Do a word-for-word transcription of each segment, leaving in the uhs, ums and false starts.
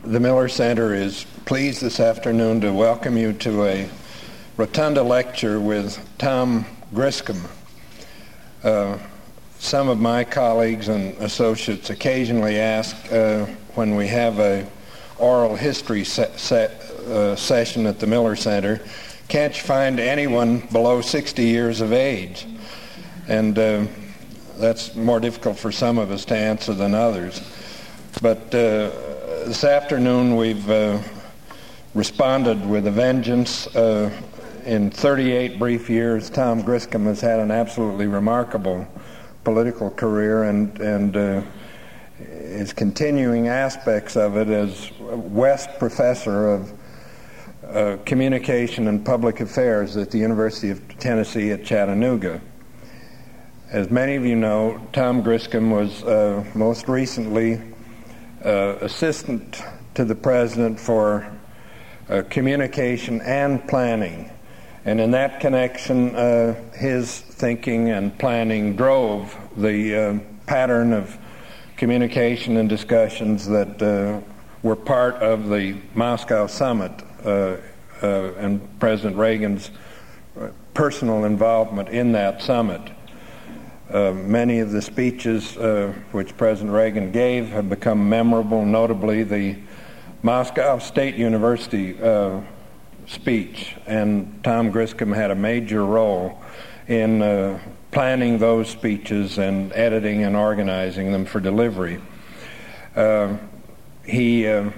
the Miller Center is pleased this afternoon to welcome you to a rotunda lecture with Tom Griscom. Uh, some of my colleagues and associates occasionally ask uh, when we have a oral history se- se- uh, session at the Miller Center, can't you find anyone below sixty years of age? And uh, that's more difficult for some of us to answer than others. But uh, this afternoon we've uh, responded with a vengeance. Uh, in thirty-eight brief years, Tom Griscom has had an absolutely remarkable political career, and, and uh, is continuing aspects of it as West Professor of uh, Communication and Public Affairs at the University of Tennessee at Chattanooga. As many of you know, Tom Griscom was uh, most recently uh, assistant to the President for uh, communication and planning. And in that connection, uh, his thinking and planning drove the uh, pattern of communication and discussions that uh, were part of the Moscow summit uh, uh, and President Reagan's personal involvement in that summit. Uh, many of the speeches uh, which President Reagan gave have become memorable, notably the Moscow State University uh, speech, and Tom Griscom had a major role in uh, planning those speeches and editing and organizing them for delivery. Uh, he uh,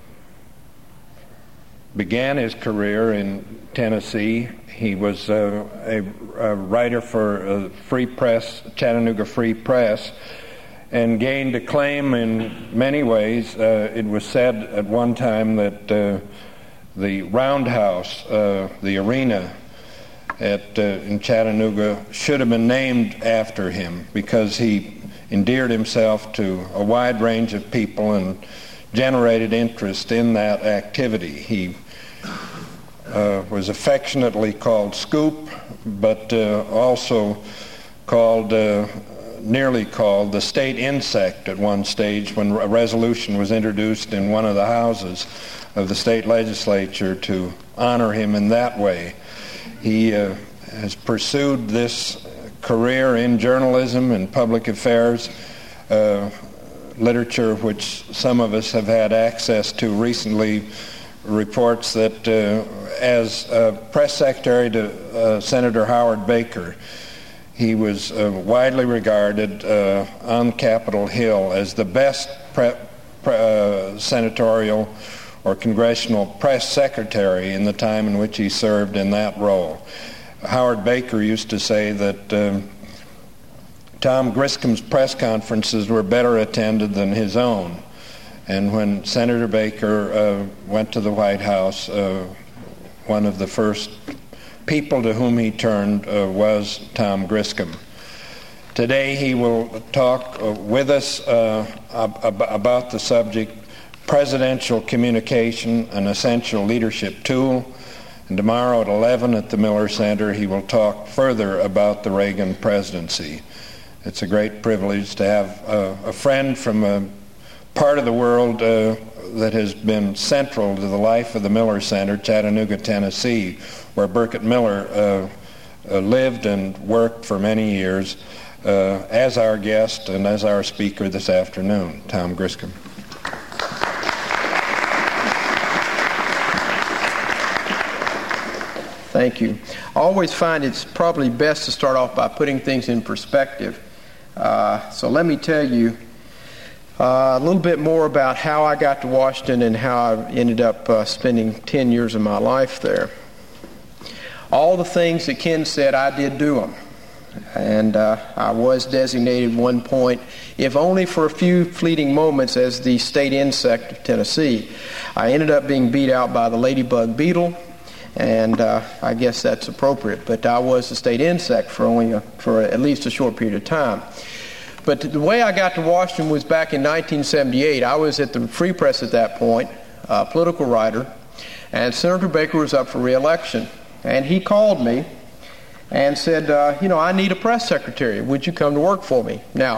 began his career in Tennessee. He was uh, a, a writer for uh, Free Press, Chattanooga Free Press, and gained acclaim in many ways. Uh, it was said at one time that uh, the Roundhouse, uh, the arena at uh, in Chattanooga, should have been named after him because he endeared himself to a wide range of people and generated interest in that activity. He uh, was affectionately called Scoop, but uh, also called, uh, nearly called the state insect at one stage when a resolution was introduced in one of the houses of the state legislature to honor him in that way. He uh, has pursued this career in journalism and public affairs, uh, literature which some of us have had access to recently reports that uh, as uh, press secretary to uh, Senator Howard Baker, he was uh, widely regarded uh, on Capitol Hill as the best pre- pre- uh, senatorial or congressional press secretary in the time in which he served in that role. Howard Baker used to say that um, Tom Griscom's press conferences were better attended than his own. And when Senator Baker uh, went to the White House, uh, one of the first people to whom he turned uh, was Tom Griscom. Today he will talk uh, with us uh, ab- about the subject, Presidential Communication, an Essential Leadership Tool. And tomorrow at eleven at the Miller Center, he will talk further about the Reagan presidency. It's a great privilege to have uh, a friend from a part of the world uh, that has been central to the life of the Miller Center, Chattanooga, Tennessee, where Burkett Miller uh, uh, lived and worked for many years, uh, as our guest and as our speaker this afternoon, Tom Griscom. Thank you. I always find it's probably best to start off by putting things in perspective. Uh, so let me tell you uh, a little bit more about how I got to Washington and how I ended up uh, spending ten years of my life there. All the things that Ken said, I did do them. And uh, I was designated at one point, if only for a few fleeting moments, as the state insect of Tennessee. I ended up being beat out by the ladybug beetle, and uh, I guess that's appropriate. But I was the state insect for only a, for at least a short period of time. But the way I got to Washington was back in nineteen seventy-eight. I was at the Free Press at that point, a political writer, and Senator Baker was up for re-election. And he called me and said, uh, you know, I need a press secretary. Would you come to work for me? Now,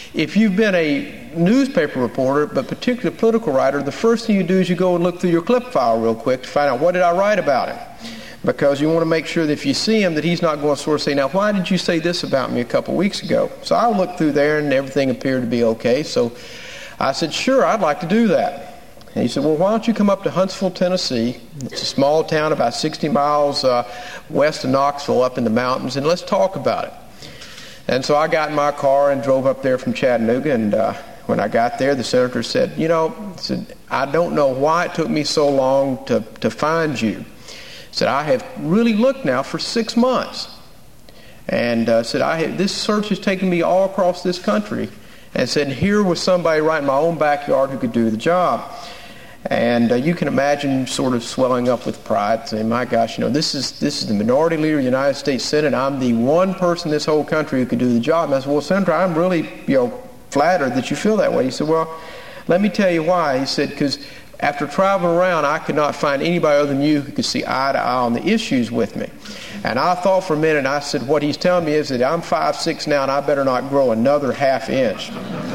if you've been a newspaper reporter, but particularly a political writer, the first thing you do is you go and look through your clip file real quick to find out what did I write about him. Because you want to make sure that if you see him that he's not going to sort of say, now why did you say this about me a couple of weeks ago? So I looked through there and everything appeared to be okay. So I said, sure, I'd like to do that. And he said, well, why don't you come up to Huntsville, Tennessee? It's a small town about sixty miles uh, west of Knoxville up in the mountains, and let's talk about it. And so I got in my car and drove up there from Chattanooga, and uh, when I got there, the senator said, you know, said, I don't know why it took me so long to, to find you. Said, I have really looked now for six months. And uh, said, I have, this search has taken me all across this country. And said, here was somebody right in my own backyard who could do the job. And uh, you can imagine sort of swelling up with pride, saying, my gosh, you know, this is this is the minority leader of the United States Senate. I'm the one person in this whole country who could do the job. And I said, well, Senator, I'm really, you know, flattered that you feel that way. He said, well, let me tell you why. He said, because after traveling around, I could not find anybody other than you who could see eye to eye on the issues with me. And I thought for a minute, and I said, what he's telling me is that I'm five six now, and I better not grow another half inch.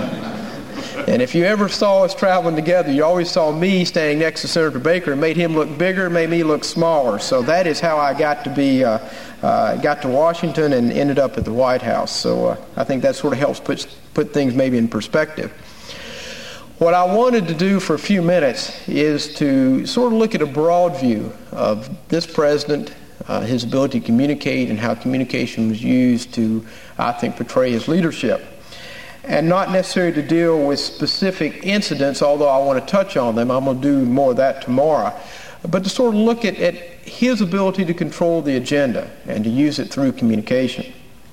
And if you ever saw us traveling together, you always saw me standing next to Senator Baker. It made him look bigger, made me look smaller. So that is how I got to be, uh, uh, got to Washington and ended up at the White House. So uh, I think that sort of helps put put things maybe in perspective. What I wanted to do for a few minutes is to sort of look at a broad view of this president, uh, his ability to communicate, and how communication was used to, I think, portray his leadership. And not necessarily to deal with specific incidents, although I want to touch on them. I'm going to do more of that tomorrow. But to sort of look at, at his ability to control the agenda and to use it through communication.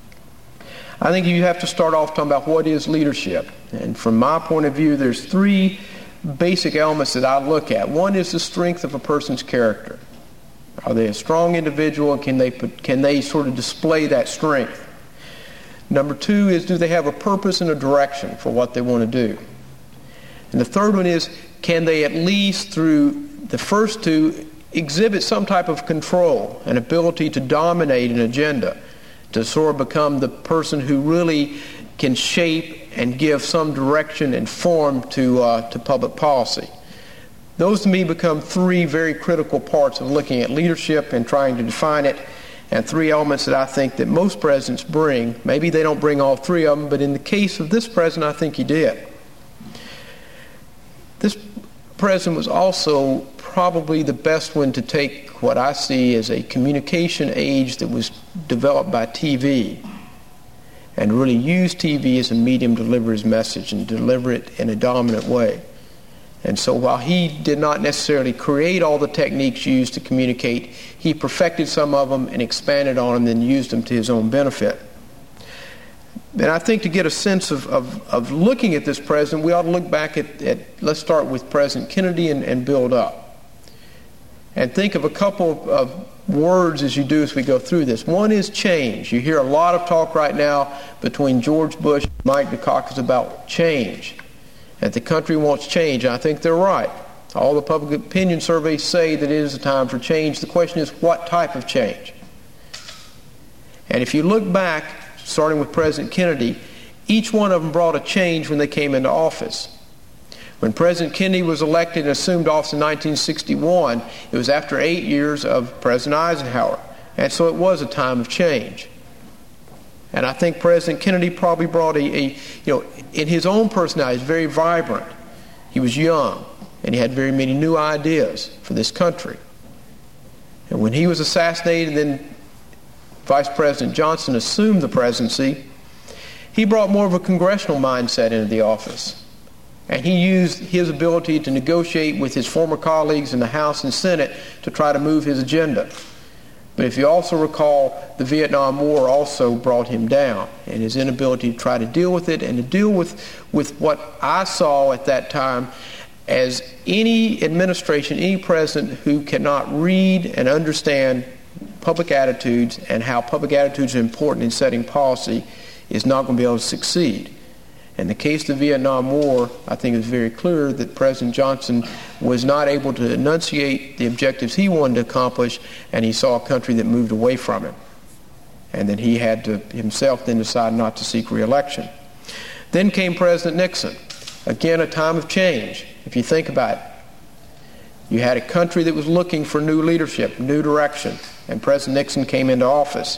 I think you have to start off talking about what is leadership. And from my point of view, there's three basic elements that I look at. One is the strength of a person's character. Are they a strong individual, and can they, put, can they sort of display that strength? Number two is, do they have a purpose and a direction for what they want to do? And the third one is, can they at least through the first two exhibit some type of control, an ability to dominate an agenda, to sort of become the person who really can shape and give some direction and form to, uh, to public policy. Those to me become three very critical parts of looking at leadership and trying to define it. And three elements that I think that most presidents bring. Maybe they don't bring all three of them, but in the case of this president, I think he did. This president was also probably the best one to take what I see as a communication age that was developed by T V and really use T V as a medium to deliver his message and deliver it in a dominant way. And so while he did not necessarily create all the techniques used to communicate, he perfected some of them and expanded on them and used them to his own benefit. And I think to get a sense of, of, of looking at this president, we ought to look back at, at let's start with President Kennedy and, and build up. And think of a couple of, of words as you do as we go through this. One is change. You hear a lot of talk right now between George Bush and Mike Dukakis about change. That the country wants change, and I think they're right. All the public opinion surveys say that it is a time for change. The question is, what type of change? And if you look back, starting with President Kennedy, each one of them brought a change when they came into office. When President Kennedy was elected and assumed office in nineteen sixty-one, it was after eight years of President Eisenhower. And so it was a time of change. And I think President Kennedy probably brought a, a, you know, in his own personality, he was very vibrant. He was young, and he had very many new ideas for this country. And when he was assassinated, then Vice President Johnson assumed the presidency, he brought more of a congressional mindset into the office. And he used his ability to negotiate with his former colleagues in the House and Senate to try to move his agenda. But if you also recall, the Vietnam War also brought him down, and his inability to try to deal with it and to deal with, with what I saw at that time as any administration, any president who cannot read and understand public attitudes and how public attitudes are important in setting policy is not going to be able to succeed. In the case of the Vietnam War, I think it was very clear that President Johnson was not able to enunciate the objectives he wanted to accomplish, and he saw a country that moved away from him. And then he had to himself then decide not to seek re-election. Then came President Nixon. Again, a time of change, if you think about it. You had a country that was looking for new leadership, new direction, and President Nixon came into office.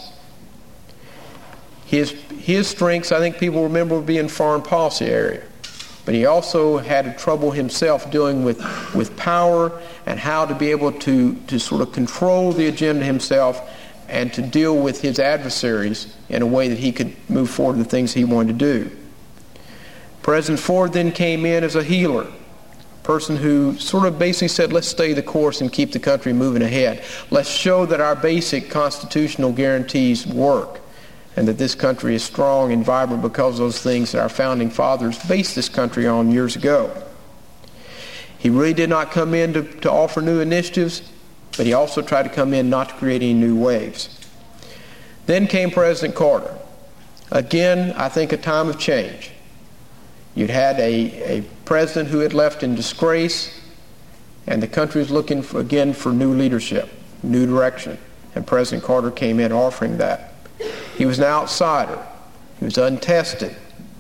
His, his strengths, I think people remember, would be in foreign policy area. But he also had trouble himself dealing with, with power and how to be able to, to sort of control the agenda himself and to deal with his adversaries in a way that he could move forward the things he wanted to do. President Ford then came in as a healer, a person who sort of basically said, let's stay the course and keep the country moving ahead. Let's show that our basic constitutional guarantees work, and that this country is strong and vibrant because of those things that our founding fathers based this country on years ago. He really did not come in to, to offer new initiatives, but he also tried to come in not to create any new waves. Then came President Carter. Again, I think a time of change. You'd had a, a president who had left in disgrace, and the country was looking for, again for new leadership, new direction, and President Carter came in offering that. He was an outsider. He was untested.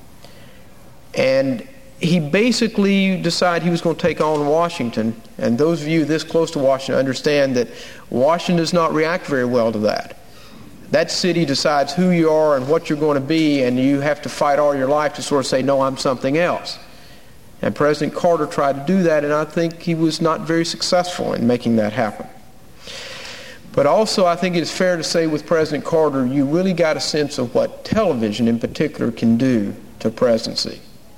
And he basically decided he was going to take on Washington. And those of you this close to Washington understand that Washington does not react very well to that. That city decides who you are and what you're going to be, and you have to fight all your life to sort of say, no, I'm something else. And President Carter tried to do that, and I think he was not very successful in making that happen. But also, I think it's fair to say with President Carter, you really got a sense of what television in particular can do to presidency.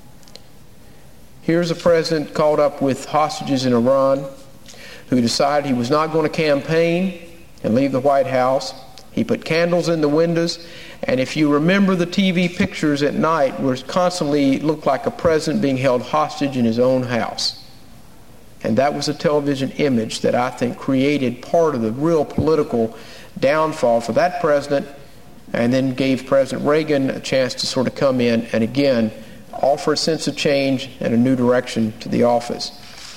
Here's a president caught up with hostages in Iran who decided he was not going to campaign and leave the White House. He put candles in the windows, and if you remember the T V pictures at night, where it constantly looked like a president being held hostage in his own house. And that was a television image that I think created part of the real political downfall for that president, and then gave President Reagan a chance to sort of come in and again offer a sense of change and a new direction to the office.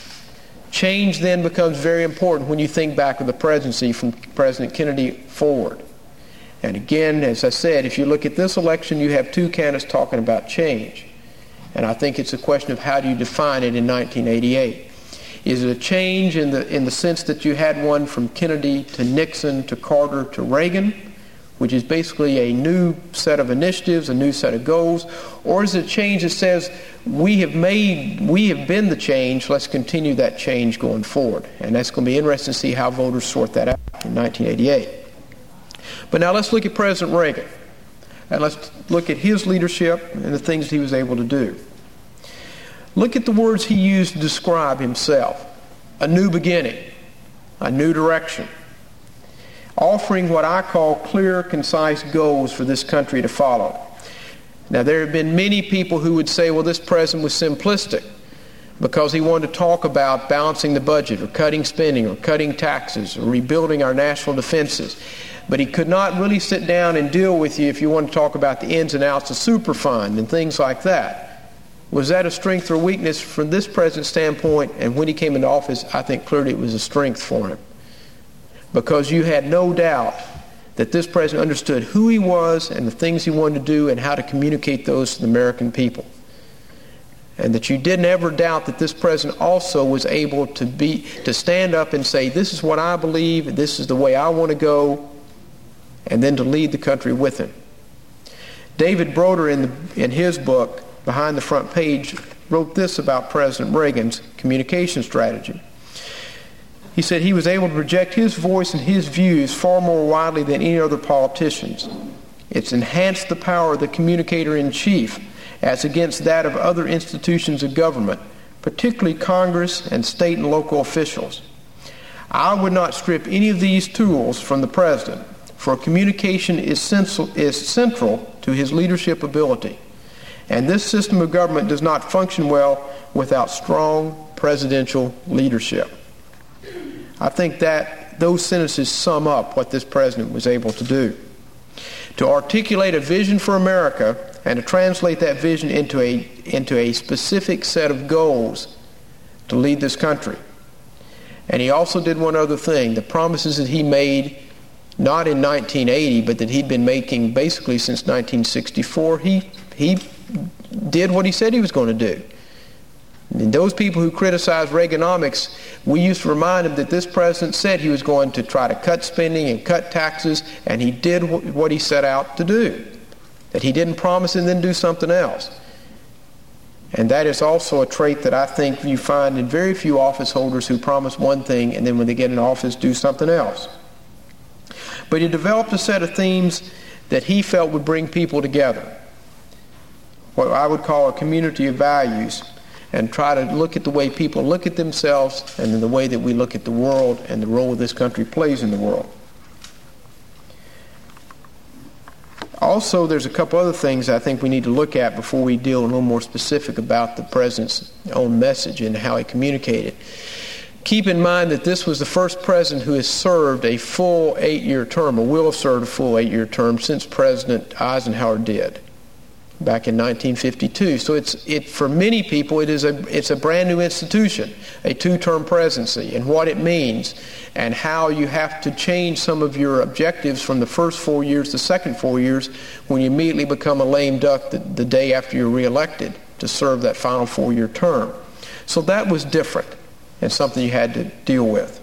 Change then becomes very important when you think back of the presidency from President Kennedy forward. And again, as I said, if you look at this election, you have two candidates talking about change. And I think it's a question of how do you define it in nineteen eighty-eight. Is it a change in the in the sense that you had one from Kennedy to Nixon to Carter to Reagan, which is basically a new set of initiatives, a new set of goals? Or is it a change that says, we have made, we have been the change, let's continue that change going forward? And that's going to be interesting to see how voters sort that out in nineteen eighty-eight. But now let's look at President Reagan, and let's look at his leadership and the things he was able to do. Look at the words he used to describe himself. A new beginning, a new direction, offering what I call clear, concise goals for this country to follow. Now, there have been many people who would say, well, this president was simplistic because he wanted to talk about balancing the budget or cutting spending or cutting taxes or rebuilding our national defenses. But he could not really sit down and deal with you if you want to talk about the ins and outs of Superfund and things like that. Was that a strength or weakness from this president's standpoint? And when he came into office, I think clearly it was a strength for him. Because you had no doubt that this president understood who he was and the things he wanted to do and how to communicate those to the American people. And that you didn't ever doubt that this president also was able to be to stand up and say, this is what I believe, this is the way I want to go, and then to lead the country with him. David Broder, in, the, in his book, Behind the Front Page, wrote this about President Reagan's communication strategy. He said he was able to project his voice and his views far more widely than any other politicians. It's enhanced the power of the communicator-in-chief as against that of other institutions of government, particularly Congress and state and local officials. I would not strip any of these tools from the president, for communication is central, is central to his leadership ability. And this system of government does not function well without strong presidential leadership. I think that those sentences sum up what this president was able to do. To articulate a vision for America and to translate that vision into a, into a specific set of goals to lead this country. And he also did one other thing. The promises that he made, not in nineteen eighty, but that he'd been making basically since nineteen sixty-four, he, he did what he said he was going to do. And those people who criticize Reaganomics, we used to remind them that this president said he was going to try to cut spending and cut taxes, and he did what he set out to do. That he didn't promise and then do something else. And that is also a trait that I think you find in very few office holders who promise one thing and then when they get in office do something else. But he developed a set of themes that he felt would bring people together. What I would call a community of values, and try to look at the way people look at themselves and in the way that we look at the world and the role this country plays in the world. Also, there's a couple other things I think we need to look at before we deal a little more specific about the president's own message and how he communicated. Keep in mind that this was the first president who has served a full eight-year term, or will have served a full eight-year term since President Eisenhower did back in nineteen fifty-two. So it's it for many people it is a it's a brand new institution, a two-term presidency, and what it means and how you have to change some of your objectives from the first four years to the second four years when you immediately become a lame duck the, the day after you're reelected to serve that final four-year term. So that was different and something you had to deal with.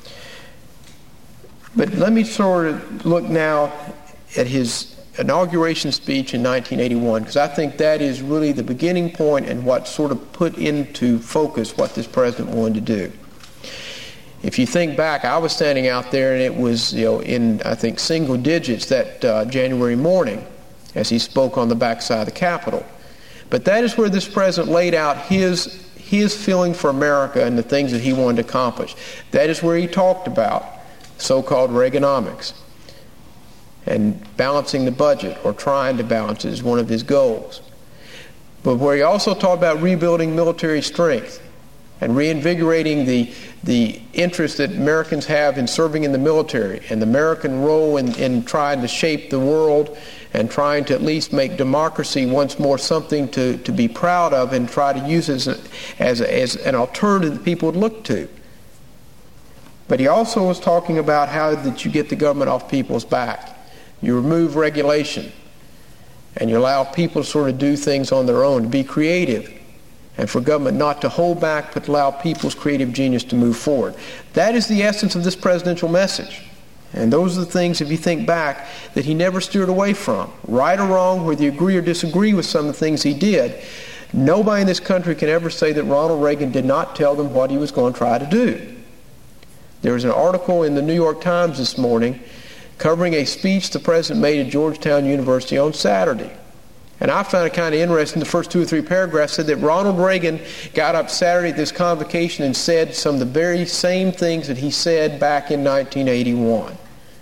But let me sort of look now at his inauguration speech in nineteen eighty-one, because I think that is really the beginning point and what sort of put into focus what this president wanted to do. If you think back, I was standing out there and it was, you know, in I think single digits that uh, January morning as he spoke on the backside of the Capitol. But that is where this president laid out his his feeling for America and the things that he wanted to accomplish. That is where he talked about so-called Reaganomics. And balancing the budget, or trying to balance it, is one of his goals. But where he also talked about rebuilding military strength and reinvigorating the, the interest that Americans have in serving in the military and the American role in, in trying to shape the world and trying to at least make democracy once more something to, to be proud of and try to use as, a, as, a, as an alternative that people would look to. But he also was talking about how that you get the government off people's back. You remove regulation, and you allow people to sort of do things on their own, to be creative, and for government not to hold back, but allow people's creative genius to move forward. That is the essence of this presidential message. And those are the things, if you think back, that he never steered away from. Right or wrong, whether you agree or disagree with some of the things he did, nobody in this country can ever say that Ronald Reagan did not tell them what he was going to try to do. There was an article in the New York Times this morning covering a speech the president made at Georgetown University on Saturday. And I found it kind of interesting. The first two or three paragraphs said that Ronald Reagan got up Saturday at this convocation and said some of the very same things that he said back in nineteen eighty-one.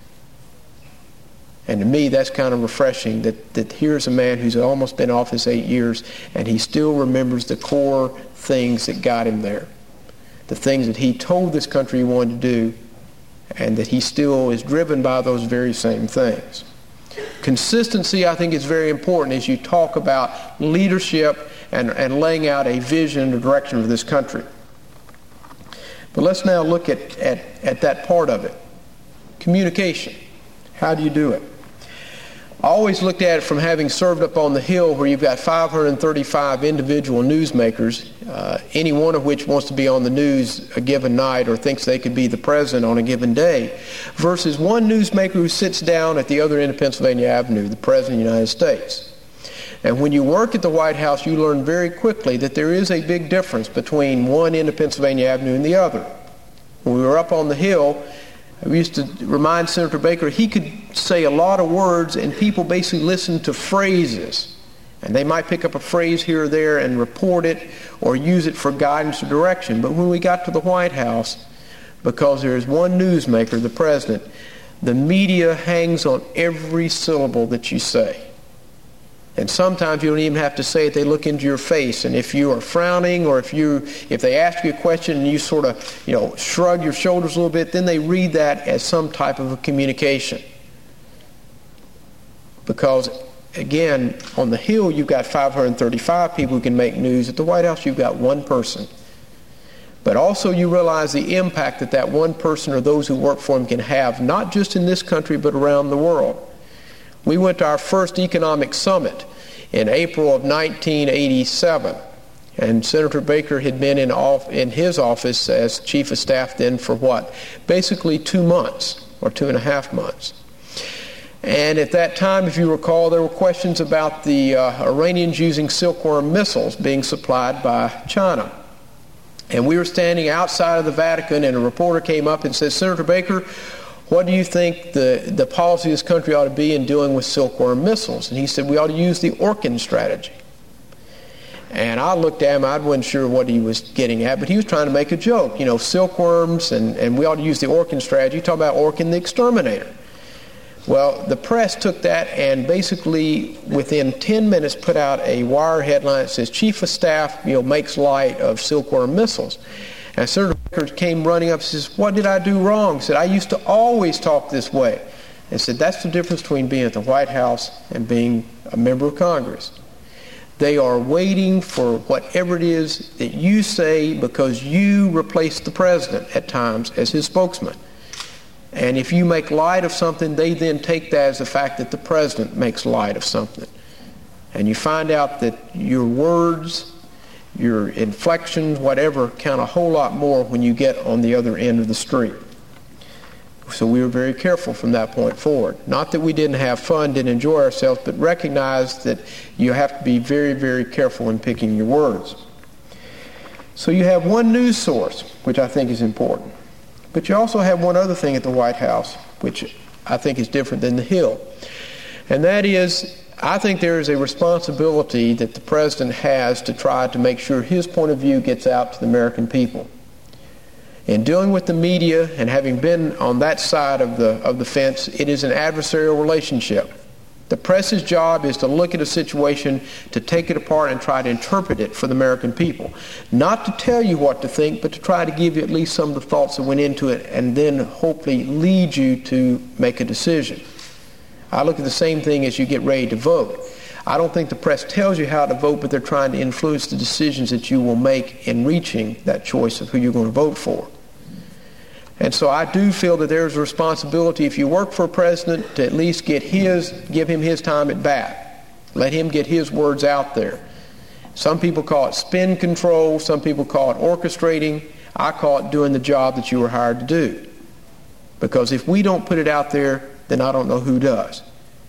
And to me, that's kind of refreshing that, that here's a man who's almost been in office eight years and he still remembers the core things that got him there. The things that he told this country he wanted to do, and that he still is driven by those very same things. Consistency, I think, is very important as you talk about leadership and, and laying out a vision and a direction for this country. But let's now look at, at, at that part of it. Communication. How do you do it? I always looked at it from having served up on the Hill where you've got five hundred thirty-five individual newsmakers, uh, any one of which wants to be on the news a given night or thinks they could be the president on a given day, versus one newsmaker who sits down at the other end of Pennsylvania Avenue, the president of the United States. And when you work at the White House, you learn very quickly that there is a big difference between one end of Pennsylvania Avenue and the other. When we were up on the Hill, I used to remind Senator Baker he could say a lot of words and people basically listened to phrases. And they might pick up a phrase here or there and report it or use it for guidance or direction. But when we got to the White House, because there is one newsmaker, the president, the media hangs on every syllable that you say. And sometimes you don't even have to say it. They look into your face. And if you are frowning or if you if they ask you a question and you sort of, you know, shrug your shoulders a little bit, then they read that as some type of a communication. Because, again, on the Hill you've got five hundred thirty-five people who can make news. At the White House you've got one person. But also you realize the impact that that one person or those who work for him can have, not just in this country but around the world. We went to our first economic summit in April of nineteen eighty-seven. And Senator Baker had been in, off, in his office as chief of staff then for what? Basically two months or two and a half months. And at that time, if you recall, there were questions about the uh, Iranians using Silkworm missiles being supplied by China. And we were standing outside of the Vatican, and a reporter came up and said, Senator Baker, what do you think the, the policy of this country ought to be in dealing with Silkworm missiles? And he said, we ought to use the Orkin strategy. And I looked at him, I wasn't sure what he was getting at, but he was trying to make a joke. You know, silkworms, and, and we ought to use the Orkin strategy. Talk about Orkin the exterminator. Well, the press took that and basically within ten minutes put out a wire headline that says, Chief of Staff, you know, makes light of Silkworm missiles. And Senator Baker came running up and says, what did I do wrong? He said, I used to always talk this way. And said, that's the difference between being at the White House and being a member of Congress. They are waiting for whatever it is that you say because you replace the president at times as his spokesman. And if you make light of something, they then take that as the fact that the president makes light of something. And you find out that your words, your inflections, whatever, count a whole lot more when you get on the other end of the street. So we were very careful from that point forward. Not that we didn't have fun, didn't enjoy ourselves, but recognize that you have to be very, very careful in picking your words. So you have one news source, which I think is important. But you also have one other thing at the White House, which I think is different than the Hill. And that is, I think there is a responsibility that the president has to try to make sure his point of view gets out to the American people. In dealing with the media and having been on that side of the of the fence, it is an adversarial relationship. The press's job is to look at a situation, to take it apart and try to interpret it for the American people. Not to tell you what to think, but to try to give you at least some of the thoughts that went into it and then hopefully lead you to make a decision. I look at the same thing as you get ready to vote. I don't think the press tells you how to vote, but they're trying to influence the decisions that you will make in reaching that choice of who you're going to vote for. And so I do feel that there's a responsibility, if you work for a president, to at least get his, give him his time at bat. Let him get his words out there. Some people call it spin control. Some people call it orchestrating. I call it doing the job that you were hired to do. Because if we don't put it out there, then I don't know who does.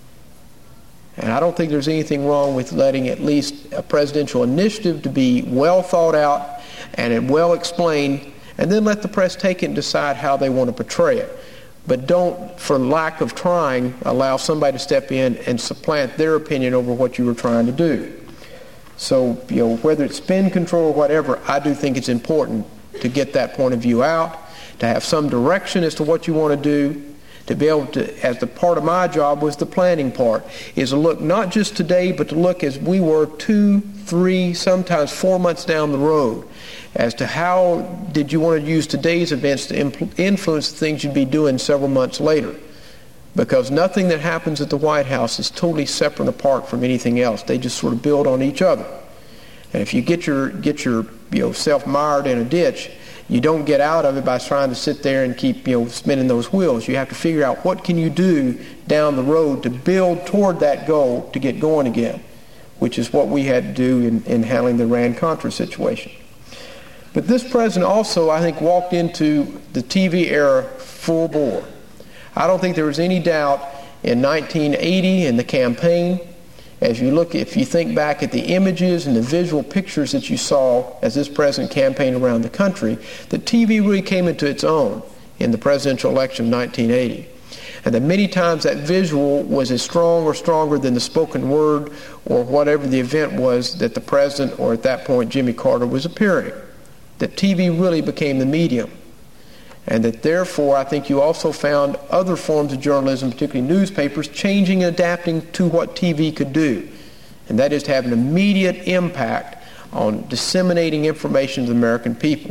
And I don't think there's anything wrong with letting at least a presidential initiative to be well thought out and well explained, and then let the press take it and decide how they want to portray it. But don't, for lack of trying, allow somebody to step in and supplant their opinion over what you were trying to do. So, you know, whether it's spin control or whatever, I do think it's important to get that point of view out, to have some direction as to what you want to do, to be able to, as the part of my job was the planning part, is to look not just today, but to look as we were two, three, sometimes four months down the road, as to how did you want to use today's events to impl- influence the things you'd be doing several months later. Because nothing that happens at the White House is totally separate and apart from anything else. They just sort of build on each other. And if you get your get your you know self mired in a ditch, you don't get out of it by trying to sit there and keep you know spinning those wheels. You have to figure out what can you do down the road to build toward that goal to get going again, which is what we had to do in, in handling the Iran-Contra situation. But this president also, I think, walked into the T V era full bore. I don't think there was any doubt in nineteen eighty in the campaign, as you look, if you think back at the images and the visual pictures that you saw as this president campaigned around the country, that T V really came into its own in the presidential election of nineteen eighty. And that many times that visual was as strong or stronger than the spoken word or whatever the event was that the president, or at that point Jimmy Carter, was appearing. That T V really became the medium. And that therefore I think you also found other forms of journalism, particularly newspapers, changing and adapting to what T V could do. And that is to have an immediate impact on disseminating information to the American people.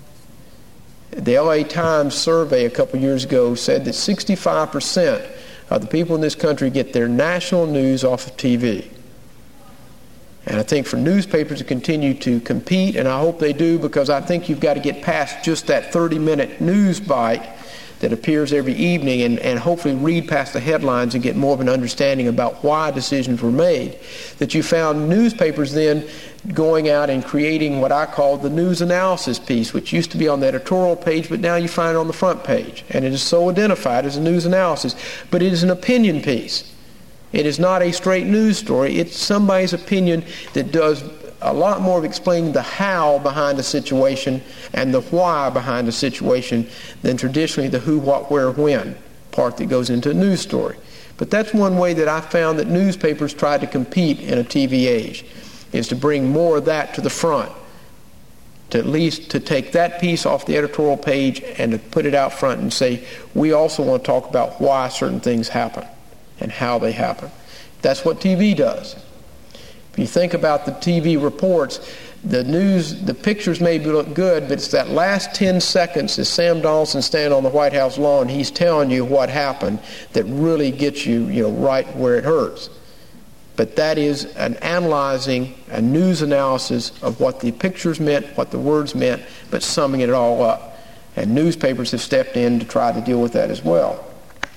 The L A Times survey a couple years ago said that sixty-five percent of the people in this country get their national news off of T V. And I think for newspapers to continue to compete, and I hope they do, because I think you've got to get past just that thirty-minute news bite that appears every evening and, and hopefully read past the headlines and get more of an understanding about why decisions were made, that you found newspapers then going out and creating what I call the news analysis piece, which used to be on the editorial page, but now you find it on the front page. And it is so identified as a news analysis. But it is an opinion piece. It is not a straight news story. It's somebody's opinion that does a lot more of explaining the how behind a situation and the why behind a situation than traditionally the who, what, where, when part that goes into a news story. But that's one way that I found that newspapers try to compete in a T V age, is to bring more of that to the front, to at least to take that piece off the editorial page and to put it out front and say, we also want to talk about why certain things happen and how they happen. That's what T V does. If you think about the T V reports, the news, the pictures may look good, but it's that last ten seconds as Sam Donaldson standing on the White House lawn, he's telling you what happened, that really gets you, you know, right where it hurts. But that is an analyzing, a news analysis of what the pictures meant, what the words meant, but summing it all up. And newspapers have stepped in to try to deal with that as well.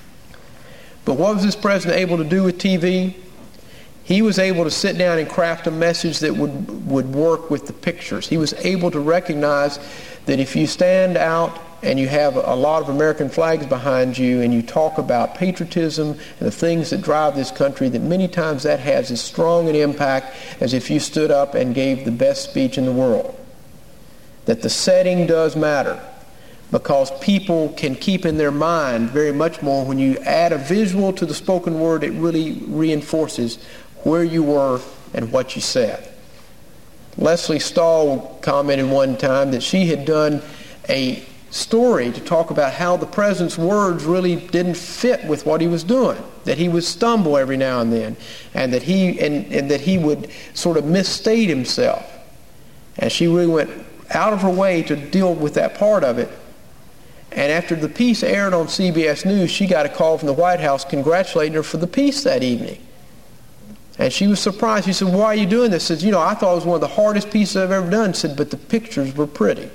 But what was this president able to do with T V? He was able to sit down and craft a message that would, would work with the pictures. He was able to recognize that if you stand out and you have a lot of American flags behind you and you talk about patriotism and the things that drive this country, that many times that has as strong an impact as if you stood up and gave the best speech in the world. That the setting does matter, because people can keep in their mind very much more. When you add a visual to the spoken word, it really reinforces where you were and what you said. Leslie Stahl commented one time that she had done a story to talk about how the president's words really didn't fit with what he was doing, that he would stumble every now and then, and that he and, and that he would sort of misstate himself. And she really went out of her way to deal with that part of it. And after the piece aired on C B S News, she got a call from the White House congratulating her for the piece that evening. And she was surprised. She said, why are you doing this? She said, you know, I thought it was one of the hardest pieces I've ever done. She said, but the pictures were pretty.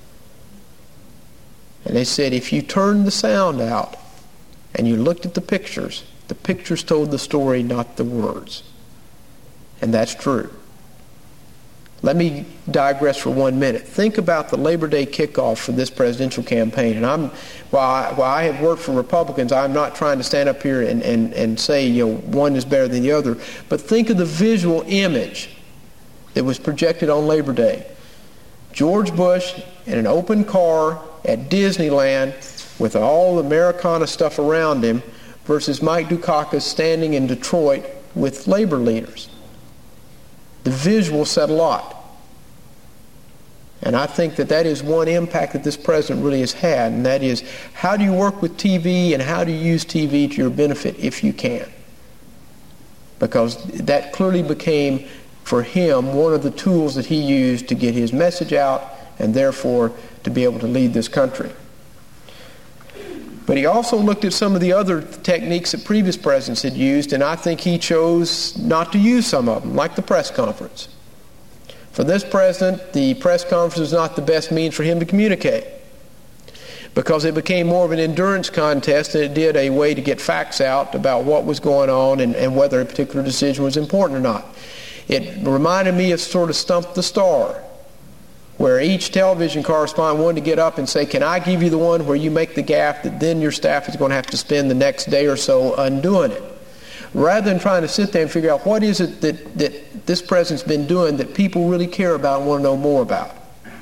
And they said, if you turned the sound out and you looked at the pictures, the pictures told the story, not the words. And that's true. Let me digress for one minute. Think about the Labor Day kickoff for this presidential campaign. And I'm, while I, while I have worked for Republicans, I'm not trying to stand up here and, and, and say, you know, one is better than the other. But think of the visual image that was projected on Labor Day. George Bush in an open car at Disneyland with all the Americana stuff around him versus Mike Dukakis standing in Detroit with labor leaders. The visual said a lot. And I think that that is one impact that this president really has had, and that is, how do you work with T V and how do you use T V to your benefit if you can? Because that clearly became, for him, one of the tools that he used to get his message out and therefore to be able to lead this country. But he also looked at some of the other techniques that previous presidents had used, and I think he chose not to use some of them, like the press conference. For this president, the press conference was not the best means for him to communicate, because it became more of an endurance contest than it did a way to get facts out about what was going on and, and whether a particular decision was important or not. It reminded me of sort of Stump the Star, where each television correspondent wanted to get up and say, can I give you the one where you make the gaffe that then your staff is going to have to spend the next day or so undoing it? Rather than trying to sit there and figure out what is it that, that this president's been doing that people really care about and want to know more about.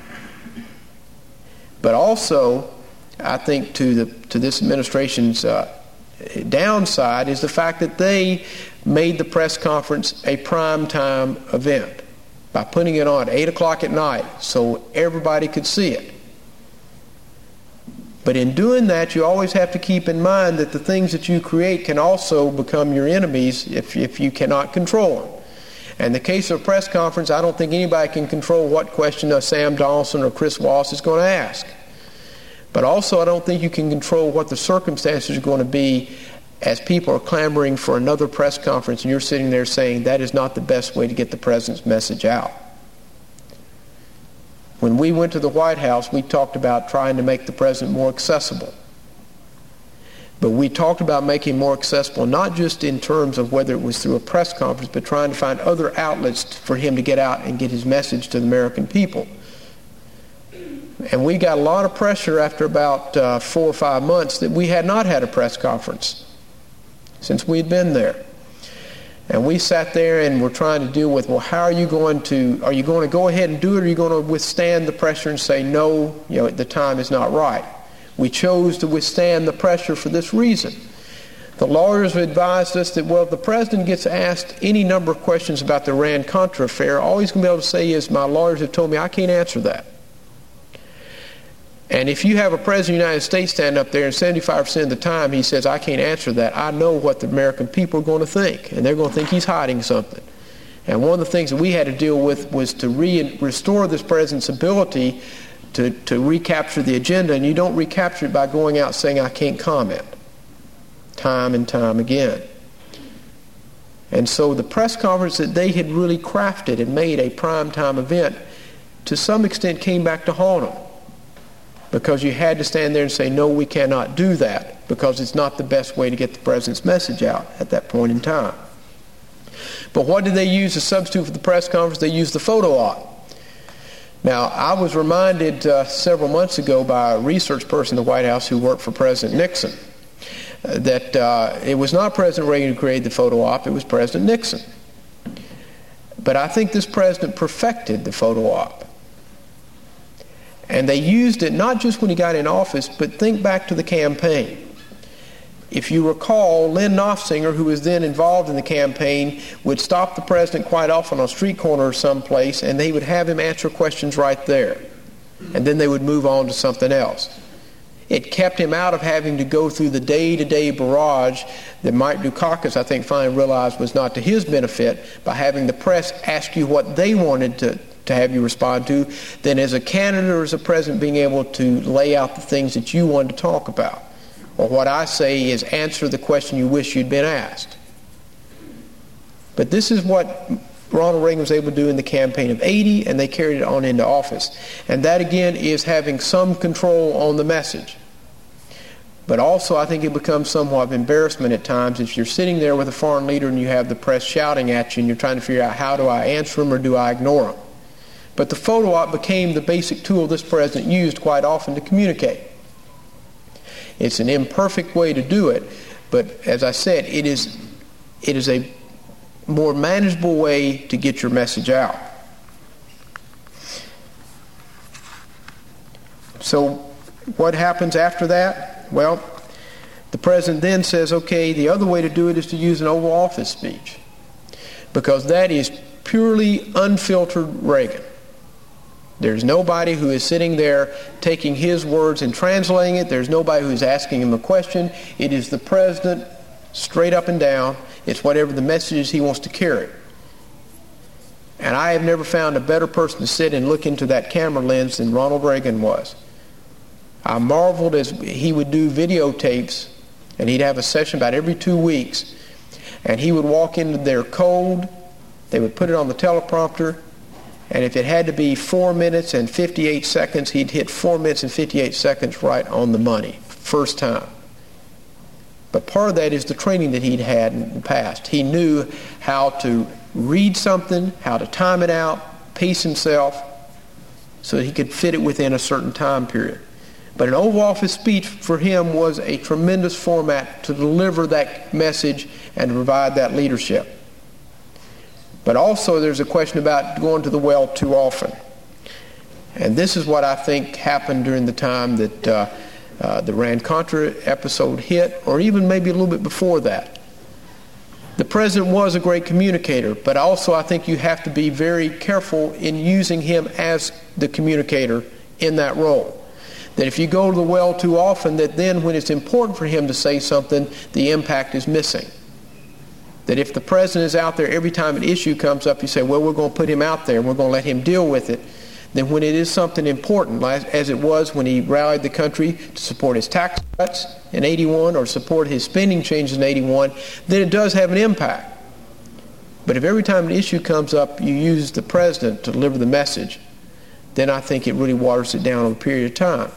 But also, I think to the to this administration's uh, downside is the fact that they made the press conference a prime time event by putting it on at eight o'clock at night so everybody could see it. But in doing that, you always have to keep in mind that the things that you create can also become your enemies if, if you cannot control them. And in the case of a press conference, I don't think anybody can control what question Sam Donaldson or Chris Wallace is going to ask. But also, I don't think you can control what the circumstances are going to be as people are clamoring for another press conference and you're sitting there saying that is not the best way to get the president's message out. When we went to the White House, we talked about trying to make the president more accessible. But we talked about making more accessible, not just in terms of whether it was through a press conference, but trying to find other outlets for him to get out and get his message to the American people. And we got a lot of pressure after about uh, four or five months that we had not had a press conference since we had been there. And we sat there and were trying to deal with, well, how are you going to, are you going to go ahead and do it, or are you going to withstand the pressure and say, no, you know, the time is not right? We chose to withstand the pressure for this reason. The lawyers advised us that, well, if the president gets asked any number of questions about the Iran-Contra affair, all he's going to be able to say is, my lawyers have told me I can't answer that. And if you have a president of the United States stand up there and seventy-five percent of the time he says, I can't answer that, I know what the American people are going to think. And they're going to think he's hiding something. And one of the things that we had to deal with was to re- restore this president's ability to, to recapture the agenda. And you don't recapture it by going out saying, I can't comment, time and time again. And so the press conference that they had really crafted and made a primetime event, to some extent came back to haunt them. Because you had to stand there and say, no, we cannot do that, because it's not the best way to get the president's message out at that point in time. But what did they use as substitute for the press conference? They used the photo op. Now, I was reminded uh, several months ago by a research person in the White House who worked for President Nixon uh, that uh, it was not President Reagan who created the photo op, it was President Nixon. But I think this president perfected the photo op. And they used it not just when he got in office, but think back to the campaign. If you recall, Lynn Nofsinger, who was then involved in the campaign, would stop the president quite often on a street corner or someplace, and they would have him answer questions right there. And then they would move on to something else. It kept him out of having to go through the day-to-day barrage that Mike Dukakis, I think, finally realized was not to his benefit, by having the press ask you what they wanted to to have you respond to, than as a candidate or as a president being able to lay out the things that you wanted to talk about. Or what I say is, answer the question you wish you'd been asked. But this is what Ronald Reagan was able to do in the campaign of eighty, and they carried it on into office. And that, again, is having some control on the message. But also, I think it becomes somewhat of embarrassment at times if you're sitting there with a foreign leader and you have the press shouting at you and you're trying to figure out, how do I answer them or do I ignore them? But the photo op became the basic tool this president used quite often to communicate. It's an imperfect way to do it, but as I said, it is, it is a more manageable way to get your message out. So what happens after that? Well, the president then says, okay, the other way to do it is to use an Oval Office speech, because that is purely unfiltered Reagan. There's nobody who is sitting there taking his words and translating it. There's nobody who's asking him a question. It is the president straight up and down. It's whatever the message is he wants to carry. And I have never found a better person to sit and look into that camera lens than Ronald Reagan was. I marveled as he would do videotapes, and he'd have a session about every two weeks, and he would walk into their code. They would put it on the teleprompter, and if it had to be four minutes and fifty-eight seconds, he'd hit four minutes and fifty-eight seconds right on the money, first time. But part of that is the training that he'd had in the past. He knew how to read something, how to time it out, pace himself, so that he could fit it within a certain time period. But an Oval Office speech for him was a tremendous format to deliver that message and to provide that leadership. But also there's a question about going to the well too often. And this is what I think happened during the time that uh, uh, the Iran-Contra episode hit, or even maybe a little bit before that. The president was a great communicator, but also I think you have to be very careful in using him as the communicator in that role. That if you go to the well too often, that then when it's important for him to say something, the impact is missing. That if the president is out there every time an issue comes up, you say, well, we're going to put him out there and we're going to let him deal with it. Then when it is something important, as it was when he rallied the country to support his tax cuts in eighty-one or support his spending changes in eighty-one, then it does have an impact. But if every time an issue comes up you use the president to deliver the message, then I think it really waters it down over a period of time.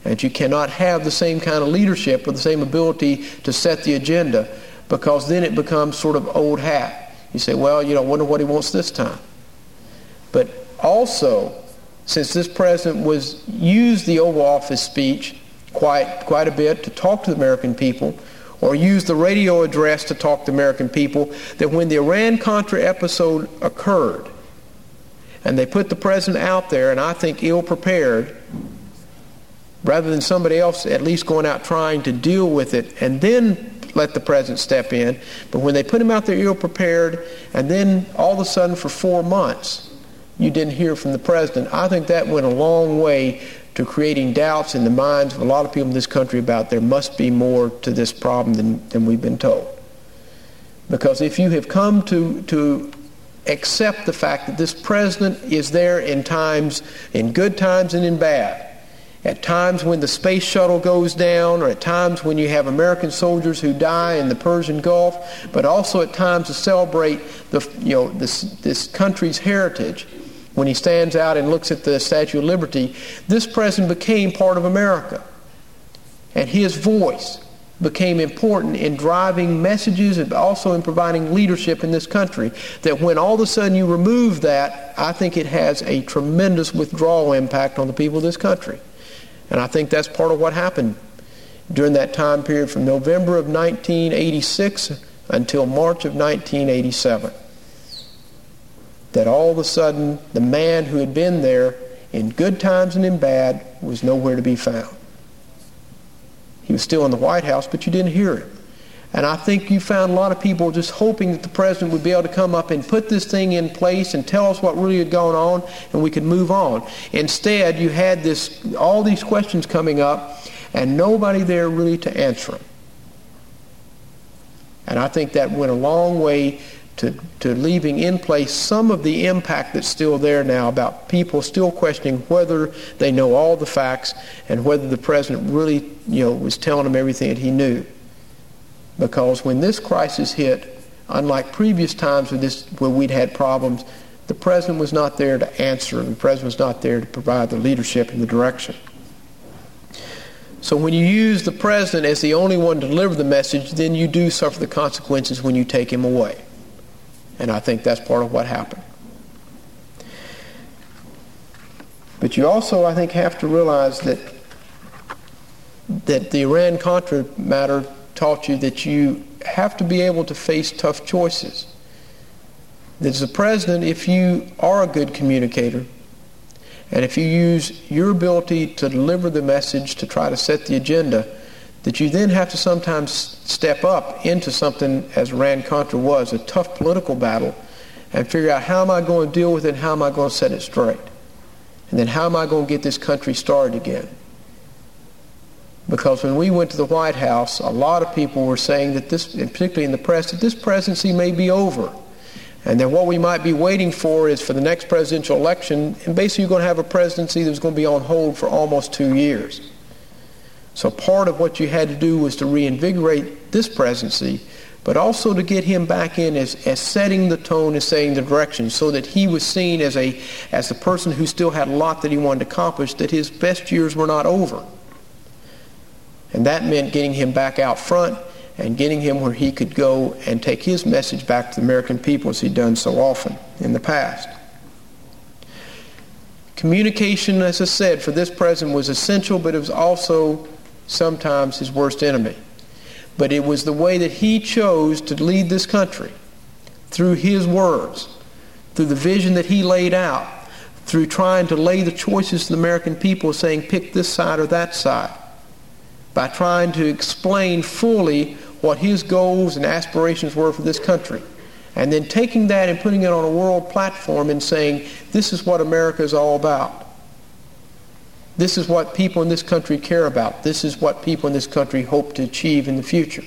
And you cannot have the same kind of leadership or the same ability to set the agenda, because then it becomes sort of old hat. You say, well, you know, I wonder what he wants this time. But also, since this president was used the Oval Office speech quite quite a bit to talk to the American people, or used the radio address to talk to the American people, that when the Iran-Contra episode occurred, and they put the president out there, and I think ill-prepared, rather than somebody else at least going out trying to deal with it and then let the president step in. But when they put him out there ill-prepared, and then all of a sudden for four months you didn't hear from the president, I think that went a long way to creating doubts in the minds of a lot of people in this country about there must be more to this problem than, than we've been told. Because if you have come to, to accept the fact that this president is there in times, in good times and in bad, at times when the space shuttle goes down, or at times when you have American soldiers who die in the Persian Gulf, but also at times to celebrate the, you know, this, this country's heritage, when he stands out and looks at the Statue of Liberty, this president became part of America. And his voice became important in driving messages and also in providing leadership in this country, that when all of a sudden you remove that, I think it has a tremendous withdrawal impact on the people of this country. And I think that's part of what happened during that time period from November of nineteen eighty-six until March of nineteen eighty-seven. That all of a sudden the man who had been there in good times and in bad was nowhere to be found. He was still in the White House, but you didn't hear him. And I think you found a lot of people just hoping that the president would be able to come up and put this thing in place and tell us what really had gone on, and we could move on. Instead, you had this, all these questions coming up, and nobody there really to answer them. And I think that went a long way to, to leaving in place some of the impact that's still there now about people still questioning whether they know all the facts and whether the president really, you know, was telling them everything that he knew. Because when this crisis hit, unlike previous times where, this, where we'd had problems, the president was not there to answer, and the president was not there to provide the leadership and the direction. So when you use the president as the only one to deliver the message, then you do suffer the consequences when you take him away. And I think that's part of what happened. But you also, I think, have to realize that that the Iran-Contra matter taught you that you have to be able to face tough choices. That as a president, if you are a good communicator, and if you use your ability to deliver the message to try to set the agenda, that you then have to sometimes step up into something as Iran-Contra was, a tough political battle, and figure out how am I going to deal with it and how am I going to set it straight. And then how am I going to get this country started again? Because when we went to the White House, a lot of people were saying that this, and particularly in the press, that this presidency may be over. And that what we might be waiting for is for the next presidential election, and basically you're going to have a presidency that's going to be on hold for almost two years. So part of what you had to do was to reinvigorate this presidency, but also to get him back in as, as setting the tone and setting the direction, so that he was seen as a as the person who still had a lot that he wanted to accomplish, that his best years were not over. And that meant getting him back out front and getting him where he could go and take his message back to the American people as he'd done so often in the past. Communication, as I said, for this president was essential, but it was also sometimes his worst enemy. But it was the way that he chose to lead this country, through his words, through the vision that he laid out, through trying to lay the choices to the American people, saying pick this side or that side, by trying to explain fully what his goals and aspirations were for this country. And then taking that and putting it on a world platform and saying, this is what America is all about. This is what people in this country care about. This is what people in this country hope to achieve in the future.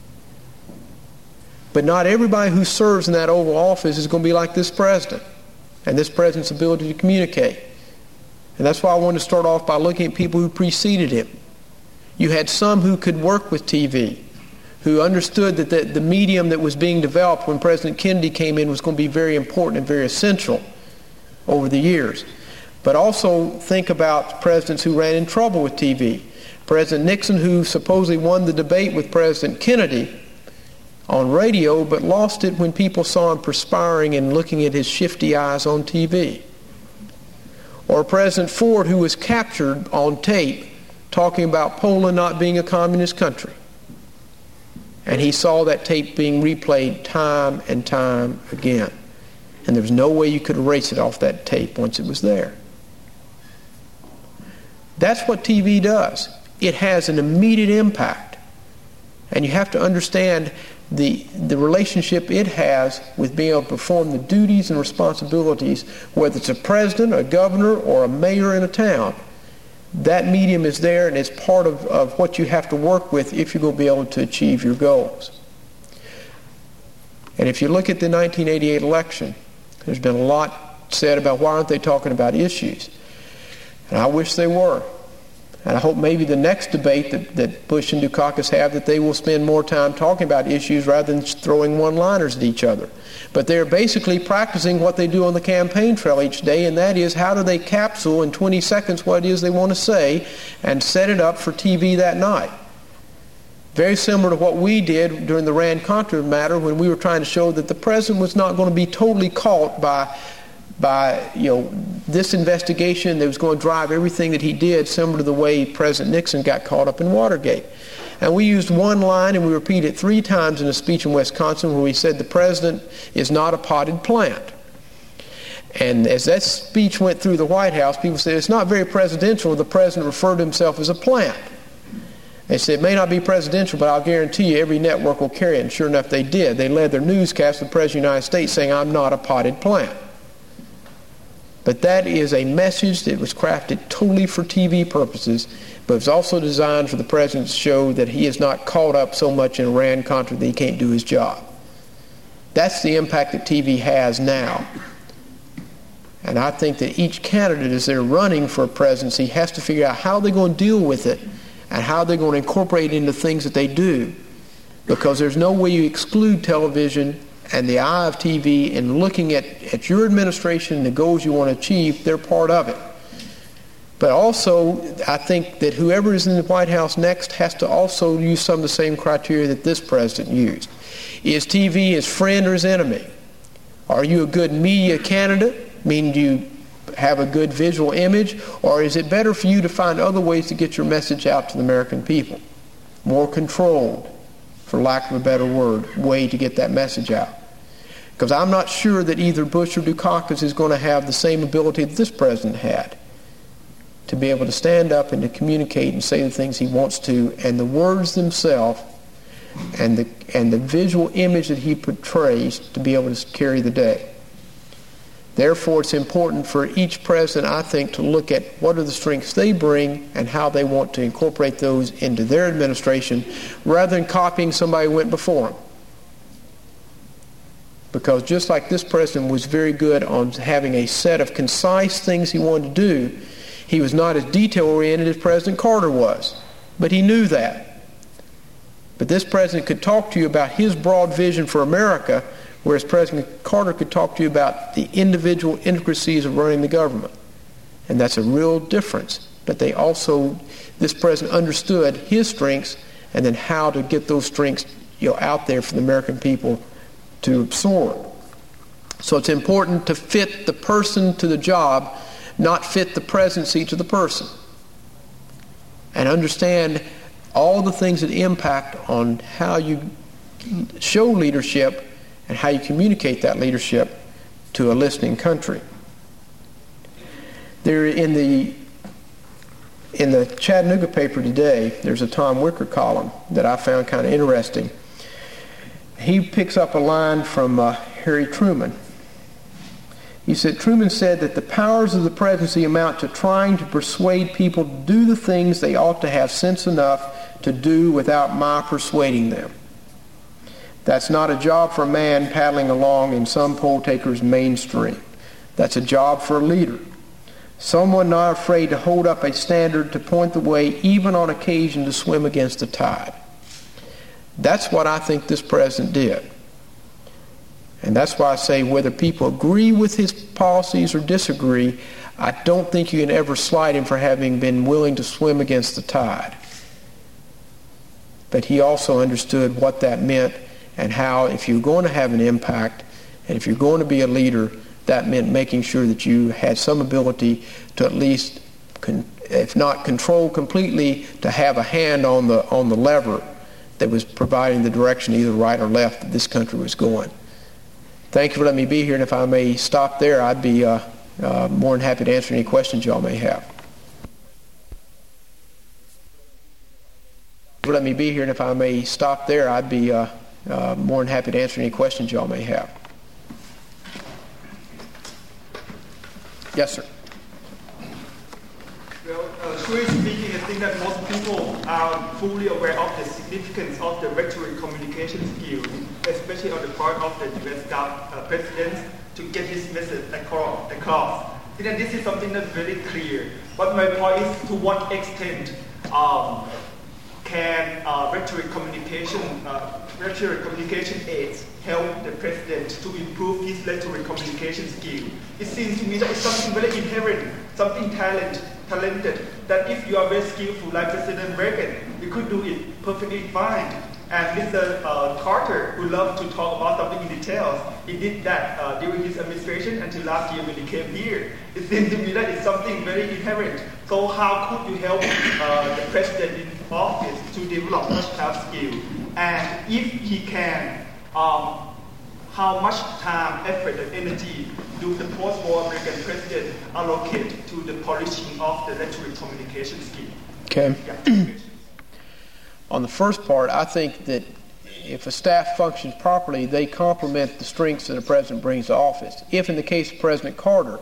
But not everybody who serves in that Oval Office is going to be like this president and this president's ability to communicate. And that's why I wanted to start off by looking at people who preceded him. You had some who could work with T V, who understood that the, the medium that was being developed when President Kennedy came in was going to be very important and very essential over the years. But also think about presidents who ran in trouble with T V. President Nixon, who supposedly won the debate with President Kennedy on radio, but lost it when people saw him perspiring and looking at his shifty eyes on T V. Or President Ford, who was captured on tape talking about Poland not being a communist country. And he saw that tape being replayed time and time again. And there was no way you could erase it off that tape once it was there. That's what T V does. It has an immediate impact. And you have to understand the, the relationship it has with being able to perform the duties and responsibilities, whether it's a president, a governor, or a mayor in a town. That medium is there, and it's part of, of what you have to work with if you're going to be able to achieve your goals. And if you look at the nineteen eighty-eight election, there's been a lot said about why aren't they talking about issues. And I wish they were. And I hope maybe the next debate that, that Bush and Dukakis have, that they will spend more time talking about issues rather than throwing one-liners at each other. But they're basically practicing what they do on the campaign trail each day, and that is how do they capsule in twenty seconds what it is they want to say and set it up for T V that night. Very similar to what we did during the Iran-Contra matter when we were trying to show that the president was not going to be totally caught by by you know this investigation that was going to drive everything that he did, similar to the way President Nixon got caught up in Watergate. And we used one line, and we repeated it three times in a speech in Wisconsin where we said the president is not a potted plant. And as that speech went through the White House, people said it's not very presidential. The president referred to himself as a plant. They said it may not be presidential, but I'll guarantee you every network will carry it. And sure enough, they did. They led their newscast with the President of the United States saying, I'm not a potted plant. But that is a message that was crafted totally for T V purposes, but it's also designed for the president to show that he is not caught up so much in Iran-Contra that he can't do his job. That's the impact that T V has now. And I think that each candidate, as they're running for a presidency, has to figure out how they're going to deal with it and how they're going to incorporate it into things that they do. Because there's no way you exclude television and the eye of T V in looking at, at your administration and the goals you want to achieve. They're part of it. But also, I think that whoever is in the White House next has to also use some of the same criteria that this president used. Is T V his friend or his enemy? Are you a good media candidate, meaning you have a good visual image, or is it better for you to find other ways to get your message out to the American people? More controlled, for lack of a better word, way to get that message out. Because I'm not sure that either Bush or Dukakis is going to have the same ability that this president had to be able to stand up and to communicate and say the things he wants to, and the words themselves and the, and the visual image that he portrays to be able to carry the day. Therefore, it's important for each president, I think, to look at what are the strengths they bring and how they want to incorporate those into their administration rather than copying somebody who went before them. Because just like this president was very good on having a set of concise things he wanted to do, he was not as detail-oriented as President Carter was. But he knew that. But this president could talk to you about his broad vision for America, whereas President Carter could talk to you about the individual intricacies of running the government. And that's a real difference. But they also, this president understood his strengths and then how to get those strengths you know, out there for the American people to absorb. So it's important to fit the person to the job, not fit the presidency to the person. And understand all the things that impact on how you show leadership and how you communicate that leadership to a listening country. There in the in the Chattanooga paper today, there's a Tom Wicker column that I found kind of interesting. He picks up a line from uh, Harry Truman. He said, Truman said that the powers of the presidency amount to trying to persuade people to do the things they ought to have sense enough to do without my persuading them. That's not a job for a man paddling along in some poll taker's mainstream. That's a job for a leader. Someone not afraid to hold up a standard to point the way, even on occasion to swim against the tide. That's what I think this president did. And that's why I say whether people agree with his policies or disagree, I don't think you can ever slight him for having been willing to swim against the tide. But he also understood what that meant and how, if you're going to have an impact and if you're going to be a leader, that meant making sure that you had some ability to at least, con- if not control completely, to have a hand on the on the lever that was providing the direction, either right or left, that this country was going. Thank you for letting me be here, and if I may stop there, I'd be uh, uh, more than happy to answer any questions y'all may have. For letting me be here, and if I may stop there, I'd be uh, uh, more than happy to answer any questions y'all may have. Yes, sir. Well, uh, truly speaking, I think that most people are fully aware of the significance of the rhetoric communication skill, especially on the part of the U S uh, president, to get his message across. across. I think that this is something that's very clear. But my point is, to what extent um, can uh, rhetoric communication, uh, rhetoric communication aids help the president to improve his rhetoric communication skill? It seems to me that it's something very inherent, something talent, talented, that if you are very skillful like President Reagan, you could do it perfectly fine. And Mister Uh, Carter, who loved to talk about something in details, he did that uh, during his administration until last year when he came here. It seems to me that it's something very inherent. So how could you help uh, the president in office to develop such type of skill? And if he can, um, how much time, effort, and energy do the post-war American president allocate to the polishing of the rhetoric communication skill? Okay. Yeah. On the first part, I think that if a staff functions properly, they complement the strengths that a president brings to office. If in the case of President Carter,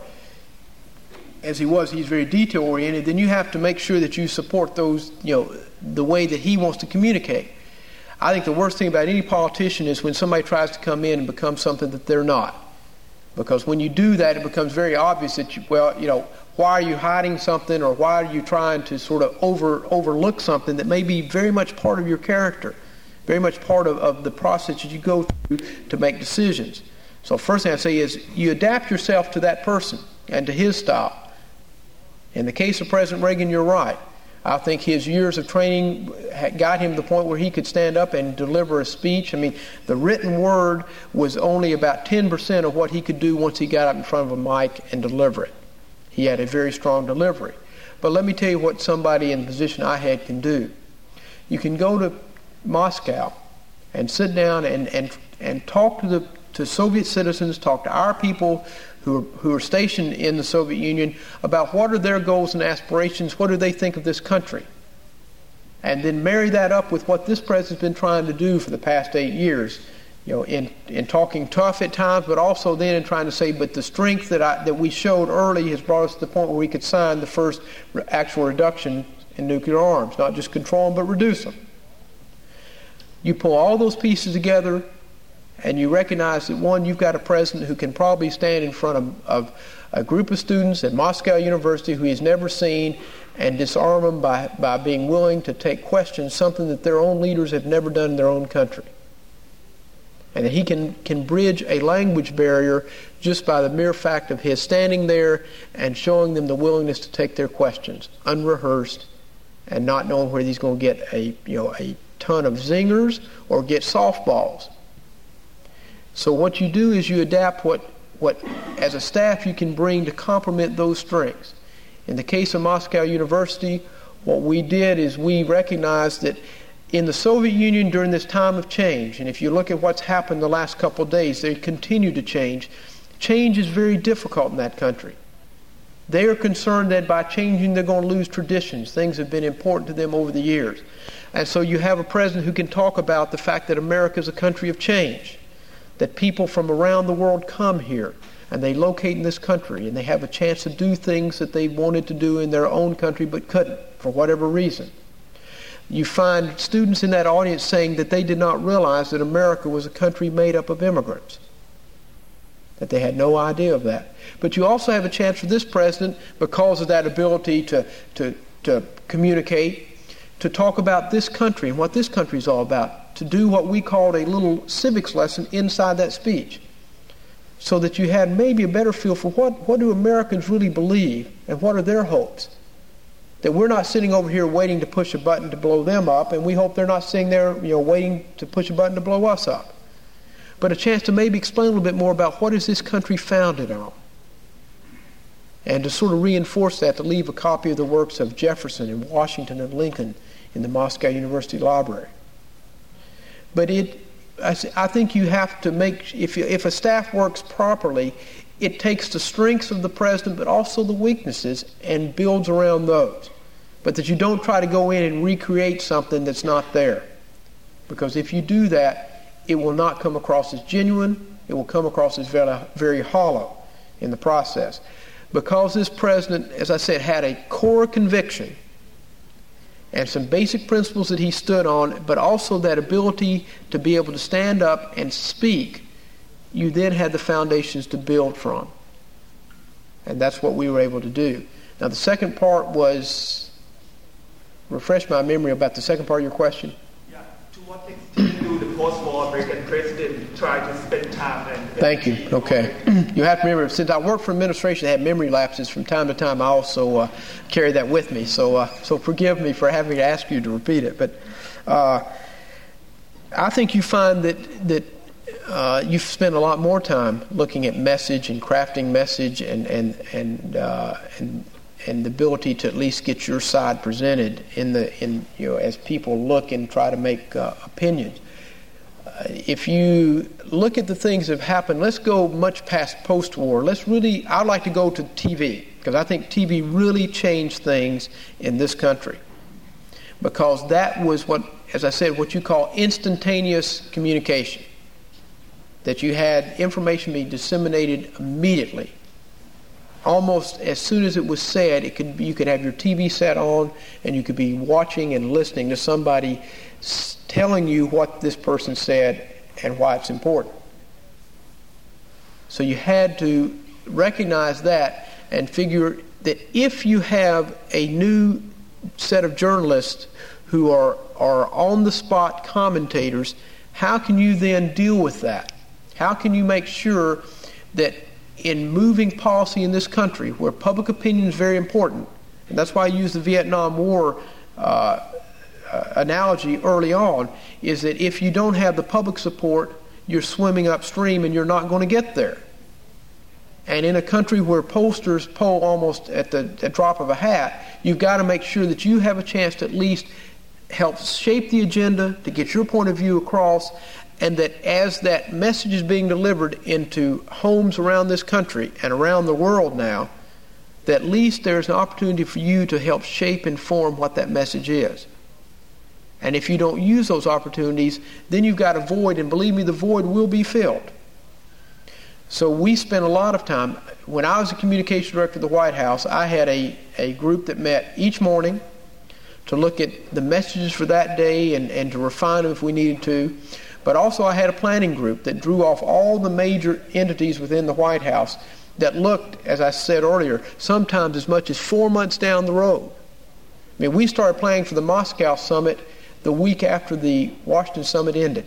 as he was, he's very detail-oriented, then you have to make sure that you support those, you know, the way that he wants to communicate. I think the worst thing about any politician is when somebody tries to come in and become something that they're not. Because when you do that, it becomes very obvious that, you, well, you know, why are you hiding something, or why are you trying to sort of over overlook something that may be very much part of your character, very much part of, of the process that you go through to make decisions. So first thing I say is you adapt yourself to that person and to his style. In the case of President Reagan, you're right. I think his years of training got him to the point where he could stand up and deliver a speech. I mean, the written word was only about ten percent of what he could do once he got up in front of a mic and deliver it. He had a very strong delivery. But let me tell you what somebody in the position I had can do. You can go to Moscow and sit down and, and, and talk to the to Soviet citizens, talk to our people who are, who are stationed in the Soviet Union about what are their goals and aspirations, what do they think of this country. And then marry that up with what this president's been trying to do for the past eight years. You know, in, in talking tough at times, but also then in trying to say, but the strength that I, that we showed early has brought us to the point where we could sign the first re- actual reduction in nuclear arms, not just control them, but reduce them. You pull all those pieces together, and you recognize that, one, you've got a president who can probably stand in front of, of a group of students at Moscow University who he's never seen and disarm them by, by being willing to take questions, something that their own leaders have never done in their own country. And that he can, can bridge a language barrier just by the mere fact of his standing there and showing them the willingness to take their questions, unrehearsed, and not knowing whether he's going to get a you know a ton of zingers or get softballs. So what you do is you adapt what, what as a staff you can bring to complement those strengths. In the case of Moscow University, what we did is we recognized that in the Soviet Union during this time of change, and if you look at what's happened the last couple of days, they continue to change. Change is very difficult in that country. They are concerned that by changing they're going to lose traditions. Things have been important to them over the years. And so you have a president who can talk about the fact that America is a country of change, that people from around the world come here and they locate in this country and they have a chance to do things that they wanted to do in their own country but couldn't for whatever reason. You find students in that audience saying that they did not realize that America was a country made up of immigrants, that they had no idea of that. But you also have a chance for this president, because of that ability to, to, to communicate, to talk about this country and what this country is all about, to do what we called a little civics lesson inside that speech. so that you had maybe a better feel for what, what do Americans really believe and what are their hopes. That we're not sitting over here waiting to push a button to blow them up, and we hope they're not sitting there, you know, waiting to push a button to blow us up. But a chance to maybe explain a little bit more about what is this country founded on. And to sort of reinforce that, to leave a copy of the works of Jefferson and Washington and Lincoln in the Moscow University Library. But it, I think you have to make, if, you, if a staff works properly, it takes the strengths of the president but also the weaknesses and builds around those. But that you don't try to go in and recreate something that's not there. Because if you do that, it will not come across as genuine. It will come across as very, very hollow in the process. Because this president, as I said, had a core conviction and some basic principles that he stood on, but also that ability to be able to stand up and speak, you then had the foundations to build from. And that's what we were able to do. Now the second part was, refresh my memory about the second part of your question. Yeah, to what extent do the post-war American president try to spend time and... Thank you, okay. You have to remember, since I worked for administration that had memory lapses from time to time, I also uh, carry that with me. So uh, so forgive me for having to ask you to repeat it. But uh, I think you find that that Uh, you've spent a lot more time looking at message and crafting message and and and uh, and and the ability to at least get your side presented in the in you know as people look and try to make uh, opinions. Uh, if you look at the things that have happened, let's go much past post-war. Let's really, I'd like to go to T V because I think T V really changed things in this country because that was what, as I said, what you call instantaneous communication. That you had information being disseminated immediately. Almost as soon as it was said, it could be, you could have your T V set on and you could be watching and listening to somebody s- telling you what this person said and why it's important. So you had to recognize that and figure that if you have a new set of journalists who are, are on-the-spot commentators, how can you then deal with that? How can you make sure that in moving policy in this country, where public opinion is very important, and that's why I used the Vietnam War uh, uh, analogy early on, is that if you don't have the public support, you're swimming upstream and you're not going to get there. And in a country where pollsters poll almost at the, the drop of a hat, you've got to make sure that you have a chance to at least help shape the agenda, to get your point of view across, and that as that message is being delivered into homes around this country and around the world now, that at least there's an opportunity for you to help shape and form what that message is. And if you don't use those opportunities, then you've got a void, and believe me, the void will be filled. So we spent a lot of time. When I was the communication director of the White House, I had a, a group that met each morning to look at the messages for that day and, and to refine them if we needed to. But also I had a planning group that drew off all the major entities within the White House that looked, as I said earlier, sometimes as much as four months down the road. I mean, we started planning for the Moscow summit the week after the Washington summit ended.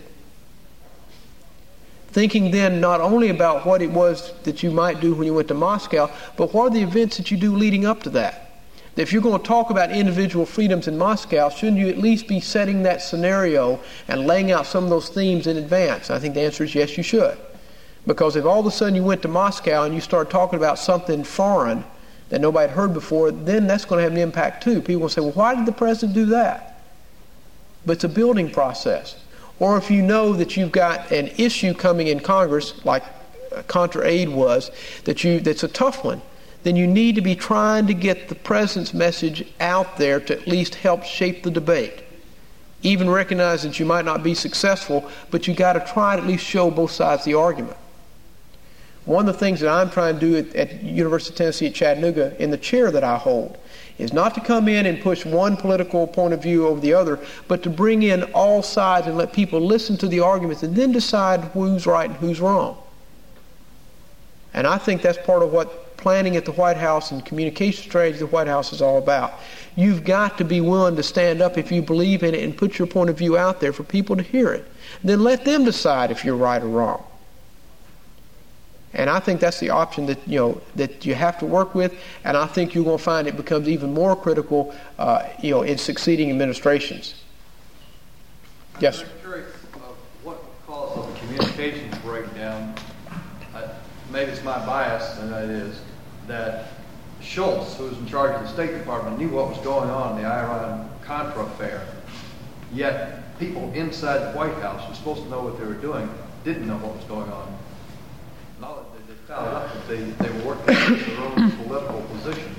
Thinking then not only about what it was that you might do when you went to Moscow, but what are the events that you do leading up to that? That if you're going to talk about individual freedoms in Moscow, shouldn't you at least be setting that scenario and laying out some of those themes in advance? I think the answer is yes, you should. Because if all of a sudden you went to Moscow and you started talking about something foreign that nobody had heard before, then that's going to have an impact too. People will say, well, why did the president do that? But it's a building process. Or if you know that you've got an issue coming in Congress, like Contra Aid was, that you that's a tough one, then you need to be trying to get the president's message out there to at least help shape the debate. Even recognize that you might not be successful, but you got to try to at least show both sides of the argument. One of the things that I'm trying to do at, at University of Tennessee at Chattanooga in the chair that I hold is not to come in and push one political point of view over the other, but to bring in all sides and let people listen to the arguments and then decide who's right and who's wrong. And I think that's part of what planning at the White House and communication strategy at the White House is all about. You've got to be willing to stand up if you believe in it and put your point of view out there for people to hear it. Then let them decide if you're right or wrong. And I think that's the option that you know that you have to work with, and I think you're going to find it becomes even more critical, uh, you know, in succeeding administrations. I'm Yes, sir. curious of what caused the communications breakdown. I, maybe it's my bias, and that is that Shultz, who was in charge of the State Department, knew what was going on in the Iran-Contra affair. Yet people inside the White House were supposed to know what they were doing, didn't know what was going on. Now that they found out that they, they were working for their own political position.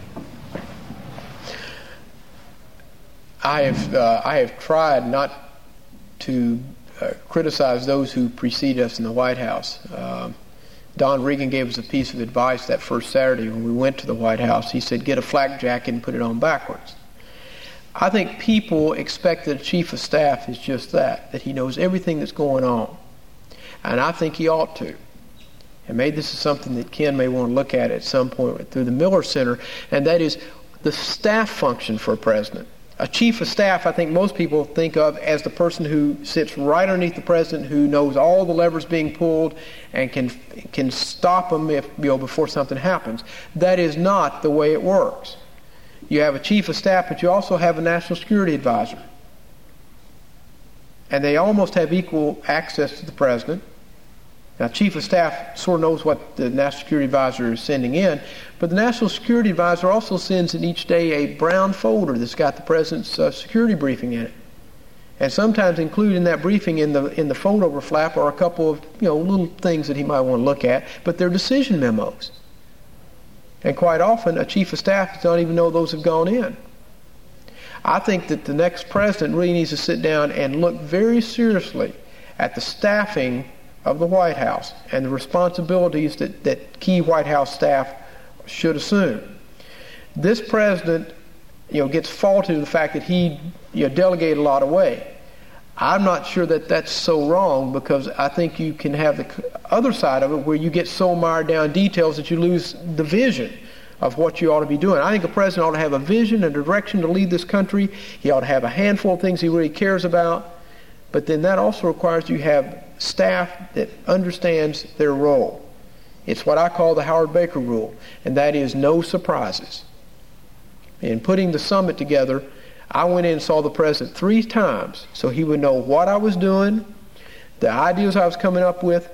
I have uh, I have tried not to uh, criticize those who preceded us in the White House. Uh, Don Regan gave us a piece of advice that first Saturday when we went to the White House. He said, get a flak jacket and put it on backwards. I think people expect that a chief of staff is just that, that he knows everything that's going on. And I think he ought to. And maybe this is something that Ken may want to look at at some point through the Miller Center, and that is the staff function for a president. A chief of staff, I think most people think of as the person who sits right underneath the president, who knows all the levers being pulled and can can stop them if, you know, before something happens. That is not the way it works. You have a chief of staff, but you also have a national security advisor. And they almost have equal access to the president. Now, chief of staff sort of knows what the national security advisor is sending in, but the national security advisor also sends in each day a brown folder that's got the president's uh, security briefing in it. And sometimes included in that briefing in the in the foldover flap are a couple of you know little things that he might want to look at, but they're decision memos. And quite often, a chief of staff does not even know those have gone in. I think that the next president really needs to sit down and look very seriously at the staffing of the White House and the responsibilities that, that key White House staff should assume. This president, you know, gets faulted for the fact that he, you know, delegated a lot away. I'm not sure that that's so wrong, because I think you can have the other side of it where you get so mired down in details that you lose the vision of what you ought to be doing. I think a president ought to have a vision and a direction to lead this country. He ought to have a handful of things he really cares about. But then that also requires you have staff that understands their role. It's what I call the Howard Baker rule, and that is no surprises. In putting the summit together, I went in and saw the president three times so he would know what I was doing, the ideas I was coming up with,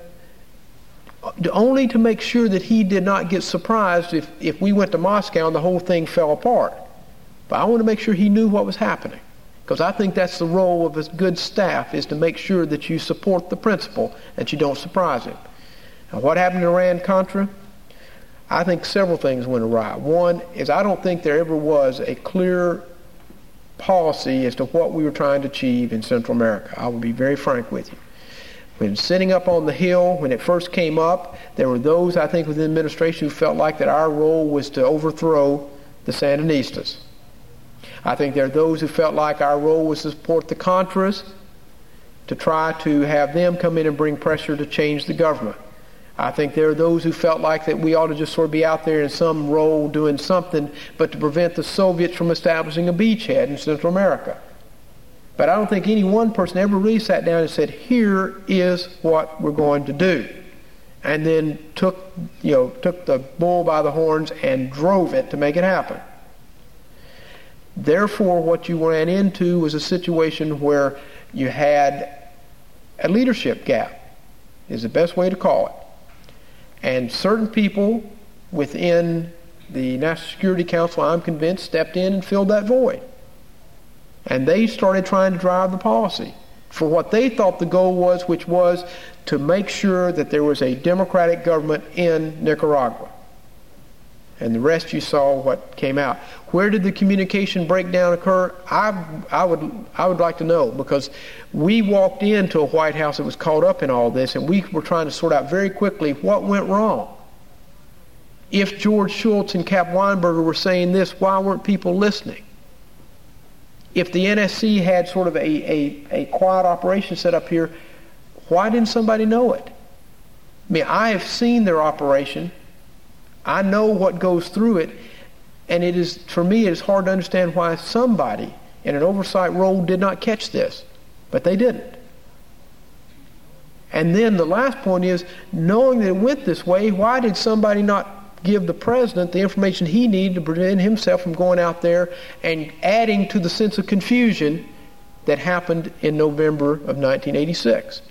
only to make sure that he did not get surprised if, if we went to Moscow and the whole thing fell apart. But I want to make sure he knew what was happening, because I think that's the role of a good staff, is to make sure that you support the principal and you don't surprise him. Now, what happened in Iran-Contra? I think several things went awry. One is I don't think there ever was a clear policy as to what we were trying to achieve in Central America. I will be very frank with you. When sitting up on the Hill, when it first came up, there were those, I think, within the administration who felt like that our role was to overthrow the Sandinistas. I think there are those who felt like our role was to support the Contras, to try to have them come in and bring pressure to change the government. I think there are those who felt like that we ought to just sort of be out there in some role doing something, but to prevent the Soviets from establishing a beachhead in Central America. But I don't think any one person ever really sat down and said, here is what we're going to do. And then took, you know, took the bull by the horns and drove it to make it happen. Therefore, what you ran into was a situation where you had a leadership gap, is the best way to call it. And certain people within the National Security Council, I'm convinced, stepped in and filled that void. And they started trying to drive the policy for what they thought the goal was, which was to make sure that there was a democratic government in Nicaragua. And the rest you saw what came out. Where did the communication breakdown occur? I, I would I would like to know, because we walked into a White House that was caught up in all this, and we were trying to sort out very quickly what went wrong. If George Shultz and Cap Weinberger were saying this, why weren't people listening? If the N S C had sort of a, a, a quiet operation set up here, why didn't somebody know it? I mean, I have seen their operation. I know what goes through it, and it is, for me, it is hard to understand why somebody in an oversight role did not catch this, but they didn't. And then the last point is, knowing that it went this way, why did somebody not give the president the information he needed to prevent himself from going out there and adding to the sense of confusion that happened in November of nineteen eighty-six?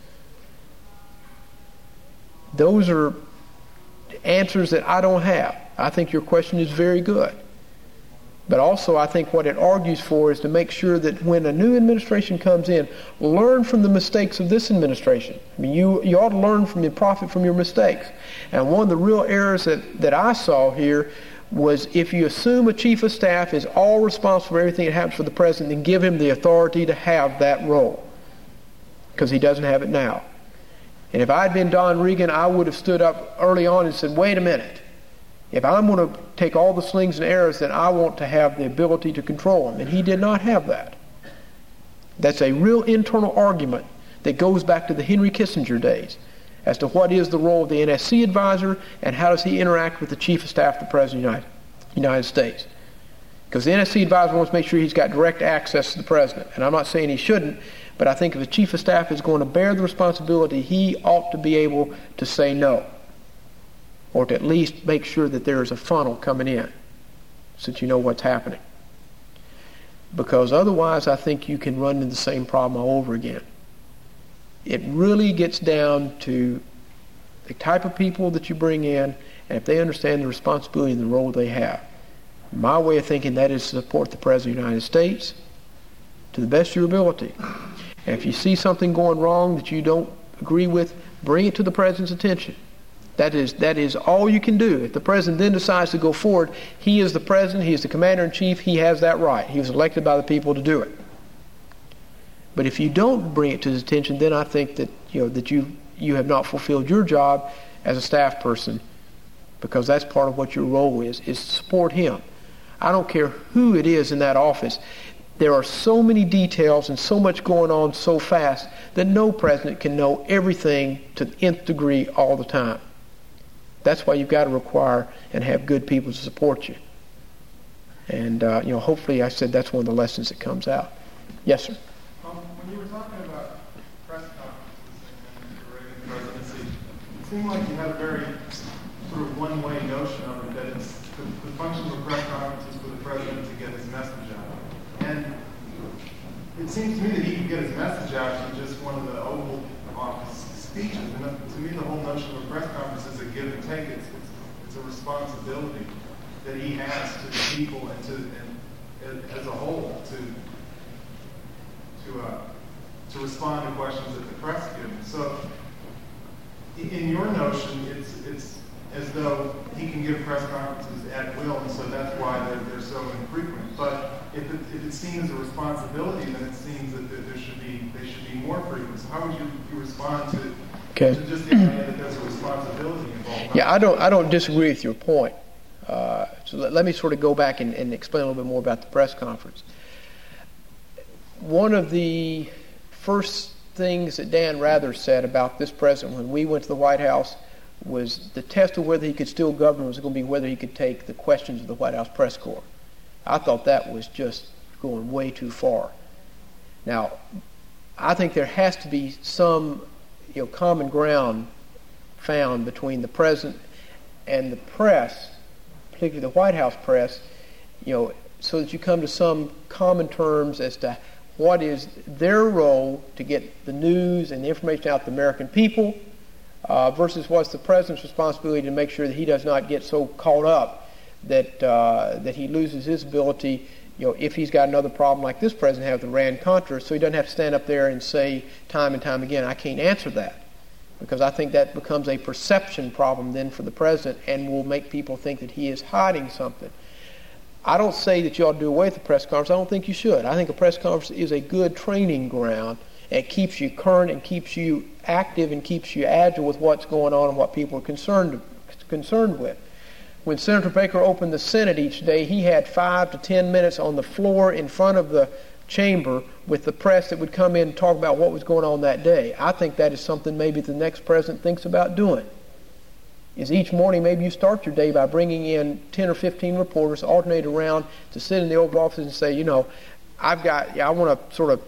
Those are answers that I don't have. I think your question is very good. But also I think what it argues for is to make sure that when a new administration comes in, learn from the mistakes of this administration. I mean, you, you ought to learn from and profit from your mistakes. And one of the real errors that, that I saw here was if you assume a chief of staff is all responsible for everything that happens for the president, then give him the authority to have that role. Because he doesn't have it now. And if I'd been Don Regan, I would have stood up early on and said, wait a minute. If I'm going to take all the slings and arrows, then I want to have the ability to control them. And he did not have that. That's a real internal argument that goes back to the Henry Kissinger days as to what is the role of the N S C advisor and how does he interact with the chief of staff of the President of the United, United States. Because the N S C advisor wants to make sure he's got direct access to the President. And I'm not saying he shouldn't, but I think if the chief of staff is going to bear the responsibility, he ought to be able to say no. Or to at least make sure that there is a funnel coming in so that you know what's happening. Because otherwise I think you can run into the same problem all over again. It really gets down to the type of people that you bring in and if they understand the responsibility and the role they have. My way of thinking, that is to support the President of the United States to the best of your ability. And if you see something going wrong that you don't agree with, bring it to the President's attention. That is, that is all you can do. If the President then decides to go forward, he is the President, he is the Commander-in-Chief, he has that right. He was elected by the people to do it. But if you don't bring it to his attention, then I think that, you know, that you, you have not fulfilled your job as a staff person, because that's part of what your role is, is to support him. I don't care who it is in that office. There are so many details and so much going on so fast that no president can know everything to the nth degree all the time. That's why you've got to require and have good people to support you. And, uh, you know, hopefully, I said that's one of the lessons that comes out. Yes, sir? Um, when you were talking about press conferences and the Reagan presidency, it seemed like you had a very sort of one-way notion of it, that it's the, the function of a press conference is for the president to get his message out. And it seems to me that he can get his message out in just one of the Oval Office speeches. And to me, the whole notion of a press conference is a give and take. It's, it's, it's a responsibility that he has to the people and to and as a whole to to uh, to respond to questions that the press give. So, in your notion, it's it's as though he can give press conferences at will, and so that's why they're they're so infrequent. But if it, if it's seen as a responsibility, then it seems that there, there should be they should be more frequent. So how would you, you respond to, okay. to just the idea that there's a responsibility involved? Yeah, I don't I don't disagree with your point. Uh, so let, let me sort of go back and, and explain a little bit more about the press conference. One of the first things that Dan Rather said about this president when we went to the White House was the test of whether he could still govern was going to be whether he could take the questions of the White House press corps. I thought that was just going way too far. Now, I think there has to be some, you know, common ground found between the president and the press, particularly the White House press, you know, so that you come to some common terms as to what is their role to get the news and the information out to the American people uh, versus what's the president's responsibility to make sure that he does not get so caught up that uh, that he loses his ability, you know, if he's got another problem like this president has with Iran-Contra, so he doesn't have to stand up there and say time and time again, I can't answer that. Because I think that becomes a perception problem then for the president and will make people think that he is hiding something. I don't say that you ought to do away with the press conference. I don't think you should. I think a press conference is a good training ground. It keeps you current and keeps you active and keeps you agile with what's going on and what people are concerned concerned with. When Senator Baker opened the Senate each day, he had five to ten minutes on the floor in front of the chamber with the press that would come in and talk about what was going on that day. I think that is something maybe the next president thinks about doing. Is each morning maybe you start your day by bringing in ten or fifteen reporters, alternate around to sit in the Oval Office and say, you know, I've got, yeah, I want to sort of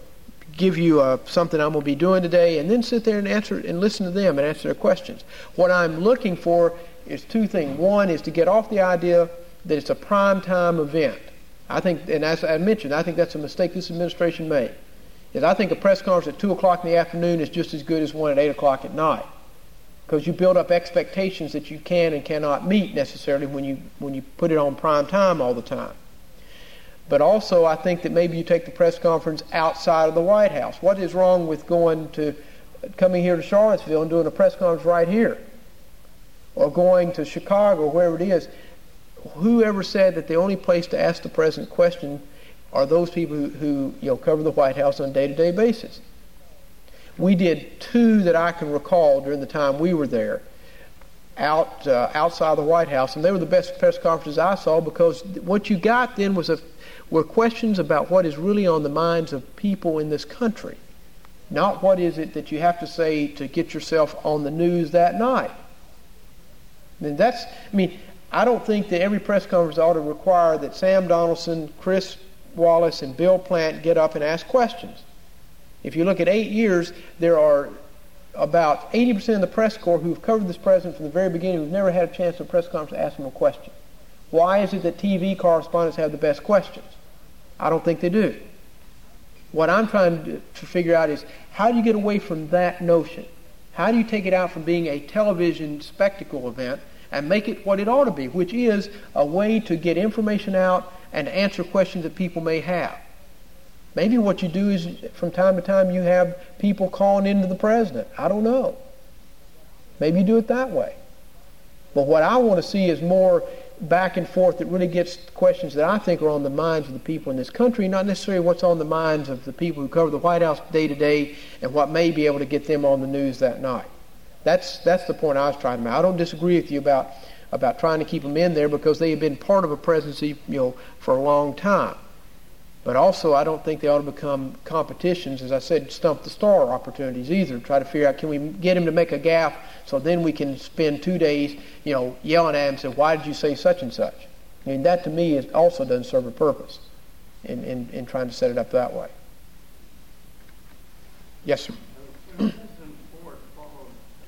give you uh, something I'm going to be doing today, and then sit there and answer and listen to them and answer their questions. What I'm looking for is two things. One is to get off the idea that it's a primetime event. I think, and as I mentioned, I think that's a mistake this administration made. Is I think a press conference at two o'clock in the afternoon is just as good as one at eight o'clock at night, because you build up expectations that you can and cannot meet necessarily when you when you put it on prime time all the time. But also, I think that maybe you take the press conference outside of the White House. What is wrong with going to, coming here to Charlottesville and doing a press conference right here? Or going to Chicago, wherever it is? Whoever said that the only place to ask the president question are those people who, who you know, cover the White House on a day-to-day basis? We did two that I can recall during the time we were there, out uh, outside the White House, and they were the best press conferences I saw, because what you got then was a were questions about what is really on the minds of people in this country, not what is it that you have to say to get yourself on the news that night. And that's, I mean, I don't think that every press conference ought to require that Sam Donaldson, Chris Wallace, and Bill Plant get up and ask questions. If you look at eight years, there are about eighty percent of the press corps who've covered this president from the very beginning who've never had a chance at a press conference to ask him a question. Why is it that T V correspondents have the best questions? I don't think they do. What I'm trying to, to figure out is, how do you get away from that notion? How do you take it out from being a television spectacle event and make it what it ought to be, which is a way to get information out and answer questions that people may have? Maybe what you do is, from time to time, you have people calling into the president. I don't know. Maybe you do it that way. But what I want to see is more back and forth that really gets questions that I think are on the minds of the people in this country, not necessarily what's on the minds of the people who cover the White House day to day and what may be able to get them on the news that night. That's that's the point I was trying to make. I don't disagree with you about about trying to keep them in there, because they have been part of a presidency, you know, for a long time. But also, I don't think they ought to become competitions, as I said, stump the star opportunities either. Try to figure out, can we get him to make a gaffe so then we can spend two days, you know, yelling at him and say, why did you say such and such? I mean, that to me is also doesn't serve a purpose in, in, in trying to set it up that way. Yes, sir. President Ford followed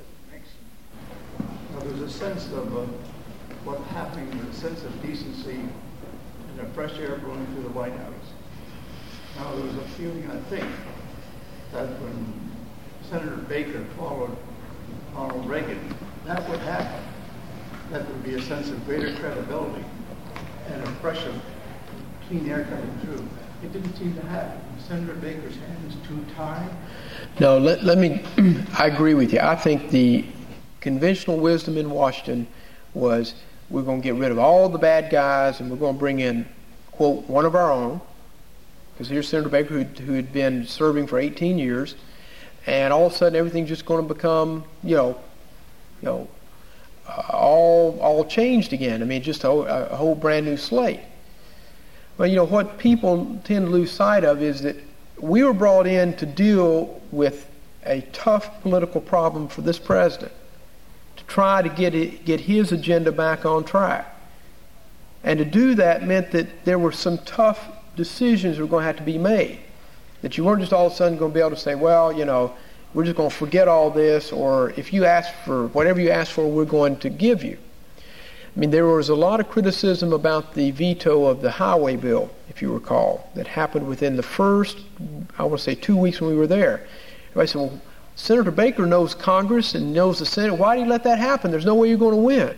Nixon. Now, there's a sense of uh, what's happening, a sense of decency and a fresh air blowing through the White House. Now, there was a feeling, I think, that when Senator Baker followed Ronald Reagan, that would happen. That there would be a sense of greater credibility and a fresh of clean air coming through. It didn't seem to happen. Senator Baker's hands too tied. No, let, let me, I agree with you. I think the conventional wisdom in Washington was, we're going to get rid of all the bad guys and we're going to bring in, quote, one of our own. Because here's Senator Baker, who, who had been serving for eighteen years, and all of a sudden everything's just going to become, you know, you know, uh, all all changed again. I mean, just a, a whole brand new slate. But you know what people tend to lose sight of is that we were brought in to deal with a tough political problem for this president, to try to get it, get his agenda back on track, and to do that meant that there were some tough decisions were going to have to be made, that you weren't just all of a sudden going to be able to say, well, you know, we're just going to forget all this, or if you ask for whatever you ask for, we're going to give you. I mean, there was a lot of criticism about the veto of the highway bill, if you recall, that happened within the first, I want to say, two weeks when we were there. Everybody said, well, Senator Baker knows Congress and knows the Senate. Why do you let that happen? There's no way you're going to win.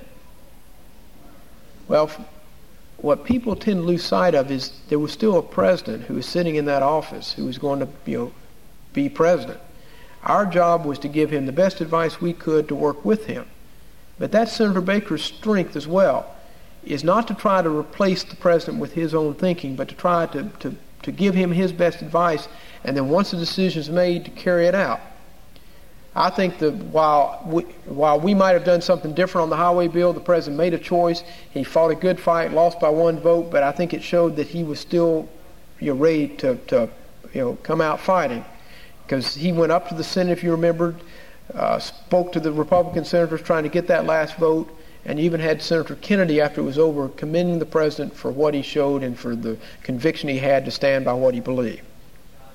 Well, what people tend to lose sight of is there was still a president who was sitting in that office who was going to, you know, be president. Our job was to give him the best advice we could to work with him. But that's Senator Baker's strength as well, is not to try to replace the president with his own thinking, but to try to, to, to give him his best advice, and then once the decision is made, to carry it out. I think that while we, while we might have done something different on the highway bill, the president made a choice. He fought a good fight, lost by one vote, but I think it showed that he was still, you know, ready to, to you know, come out fighting, because he went up to the Senate, if you remembered, uh, spoke to the Republican senators trying to get that last vote, and even had Senator Kennedy, after it was over, commending the president for what he showed and for the conviction he had to stand by what he believed.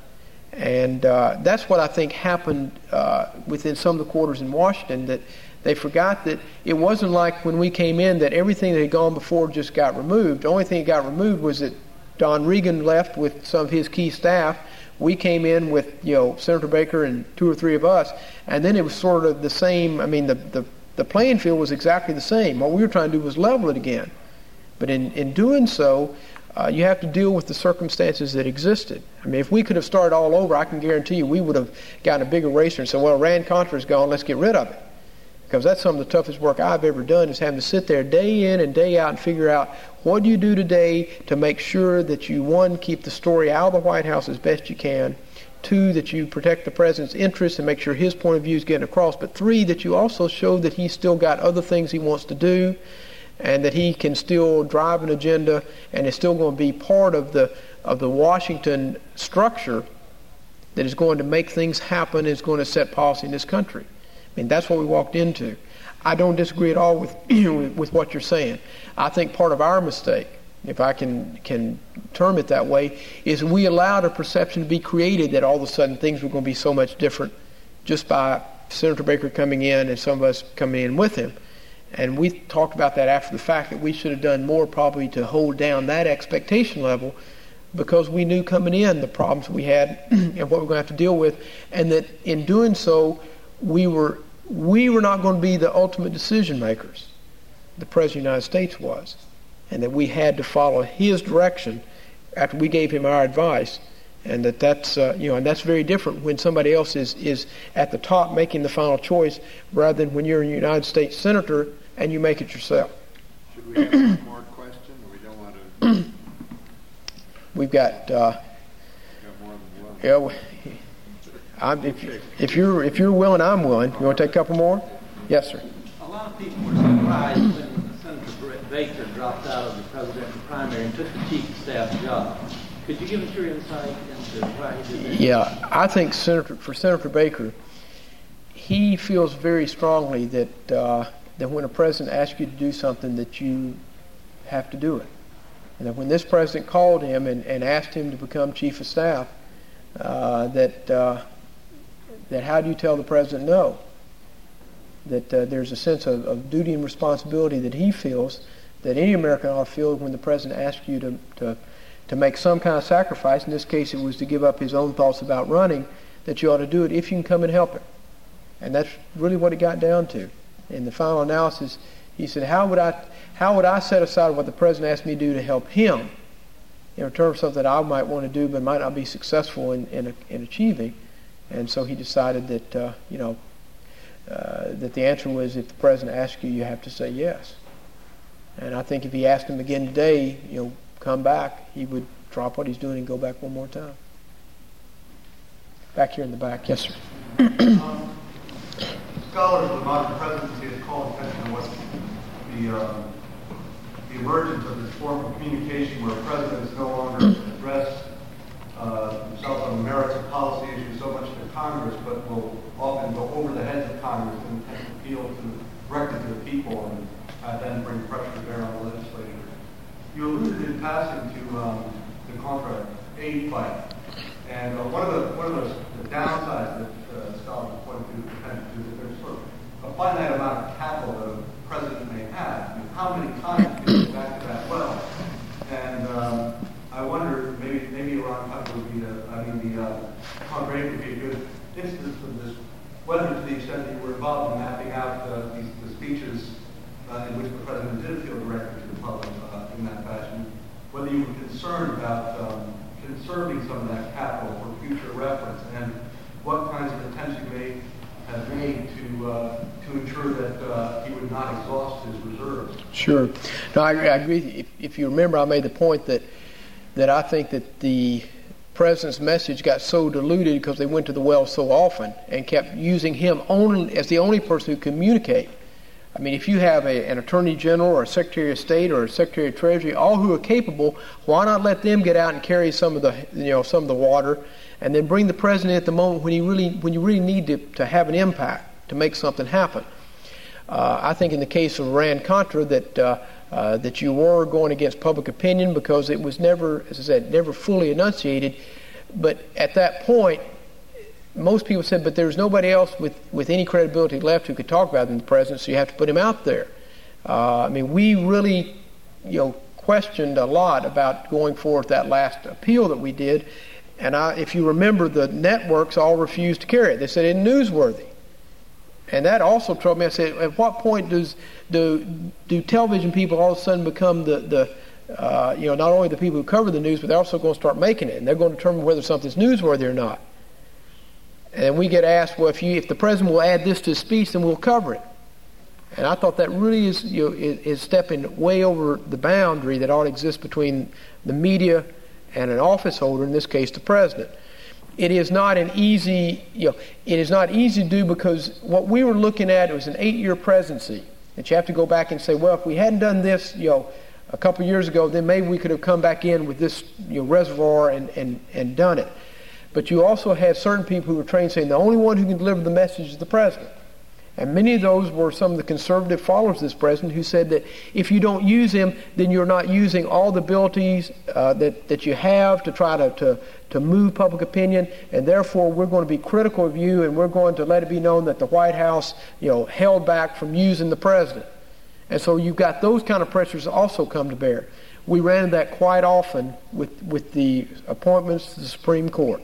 And uh, that's what I think happened uh, within some of the quarters in Washington, that they forgot that it wasn't like when we came in that everything that had gone before just got removed. The only thing that got removed was that Don Regan left with some of his key staff. We came in with, you know, Senator Baker and two or three of us, and then it was sort of the same. I mean, the, the, the playing field was exactly the same. What we were trying to do was level it again. But in, in doing so, uh, you have to deal with the circumstances that existed. I mean, if we could have started all over, I can guarantee you we would have gotten a big eraser and said, well, Iran-Contra is gone, let's get rid of it. Because that's some of the toughest work I've ever done, is having to sit there day in and day out and figure out what do you do today to make sure that you, one, keep the story out of the White House as best you can, two, that you protect the president's interests and make sure his point of view is getting across, but three, that you also show that he's still got other things he wants to do and that he can still drive an agenda and is still going to be part of the of the Washington structure that is going to make things happen, is going to set policy in this country. I mean, that's what we walked into. I don't disagree at all with with what you're saying. I think part of our mistake, if I can can term it that way, is we allowed a perception to be created that all of a sudden things were going to be so much different just by Senator Baker coming in and some of us coming in with him. And we talked about that after the fact, that we should have done more probably to hold down that expectation level, because we knew coming in the problems we had and what we we're going to have to deal with, and that in doing so, we were we were not going to be the ultimate decision makers. The President of the United States was, and that we had to follow his direction after we gave him our advice, and that that's uh, you know, and that's very different when somebody else is is at the top making the final choice, rather than when you're a United States senator and you make it yourself. Should we have one more question, or we don't want to? We've got. Uh, got more than one. yeah. We, I'm, if, if you're if you're willing, I'm willing. You want to take a couple more? Yes, sir. A lot of people were surprised when Senator Baker dropped out of the presidential primary and took the chief of staff job. Could you give us your insight into why he did that? Yeah, I think Senator for Senator Baker, he feels very strongly that uh, that when a president asks you to do something, that you have to do it, and that when this president called him and, and asked him to become chief of staff, uh, that. Uh, that how do you tell the president no? That uh, there's a sense of, of duty and responsibility that he feels, that any American ought to feel when the president asks you to, to, to make some kind of sacrifice. In this case, it was to give up his own thoughts about running, that you ought to do it if you can come and help him. And that's really what it got down to. In the final analysis, he said, how would I, how would I set aside what the president asked me to do to help him in return for something that I might want to do but might not be successful in, in, in achieving? And so he decided that, uh, you know, uh, that the answer was, if the president asks you, you have to say yes. And I think if he asked him again today, you know, come back, he would drop what he's doing and go back one more time. Back here in the back. Yes, sir. um, scholars of the modern presidency have called attention to what the, uh, the emergence of this form of communication where presidents no longer address Uh, themselves on the merits of policy issues so much to Congress, but will often go over the heads of Congress and appeal to directly to the people, and uh, then bring pressure to bear on the legislature. You alluded in passing to um, the Contra aid fight, and uh, one of the one of the, the downsides that uh, scholars point to is that there's sort of a finite amount of capital that a president may have. I mean, how many times can you go back to that well? And um, I wonder, maybe maybe Iran-Contra would be the, I mean, the uh, Contra would be a good instance of this, whether to the extent that you were involved in mapping out uh, these, the speeches uh, in which the president did appeal directly to the public uh, in that fashion, whether you were concerned about um, conserving some of that capital for future reference, and what kinds of attempts you may have made to uh, to ensure that uh, he would not exhaust his reserves. Sure. No, I, I agree. If, if you remember, I made the point that that I think that the president's message got so diluted because they went to the well so often and kept using him only as the only person who communicate. I mean, if you have a, an attorney general or a secretary of state or a secretary of treasury, all who are capable, why not let them get out and carry some of the, you know, some of the water, and then bring the president at the moment when he really, when you really need to, to have an impact to make something happen. Uh, I think in the case of Iran-Contra that uh, uh, that you were going against public opinion because it was never, as I said, never fully enunciated. but at that point, most people said, but there's nobody else with, with any credibility left who could talk about him in the president, so you have to put him out there. Uh, I mean, we really, you know, questioned a lot about going forward that last appeal that we did. And I, if you remember, the networks all refused to carry it. They said it's newsworthy. And that also troubled me. I said, at what point does do do television people all of a sudden become the, the uh, you know, not only the people who cover the news, but they're also going to start making it. And they're going to determine whether something's newsworthy or not. And we get asked, well, if you if the president will add this to his speech, then we'll cover it. And I thought that really is, you know, is, is stepping way over the boundary that ought to exist between the media and an office holder, in this case the president. It is not an easy, you know, it is not easy to do, because what we were looking at was an eight-year presidency. That you have to go back and say, well, if we hadn't done this, you know, a couple years ago, then maybe we could have come back in with this, you know, reservoir and, and, and done it. But you also had certain people who were trained saying the only one who can deliver the message is the president. And many of those were some of the conservative followers of this president who said that if you don't use him, then you're not using all the abilities uh, that, that you have to try to, to, to move public opinion, and therefore we're going to be critical of you, and we're going to let it be known that the White House, you know, held back from using the president. And so you've got those kind of pressures also come to bear. We ran into that quite often with, with the appointments to the Supreme Court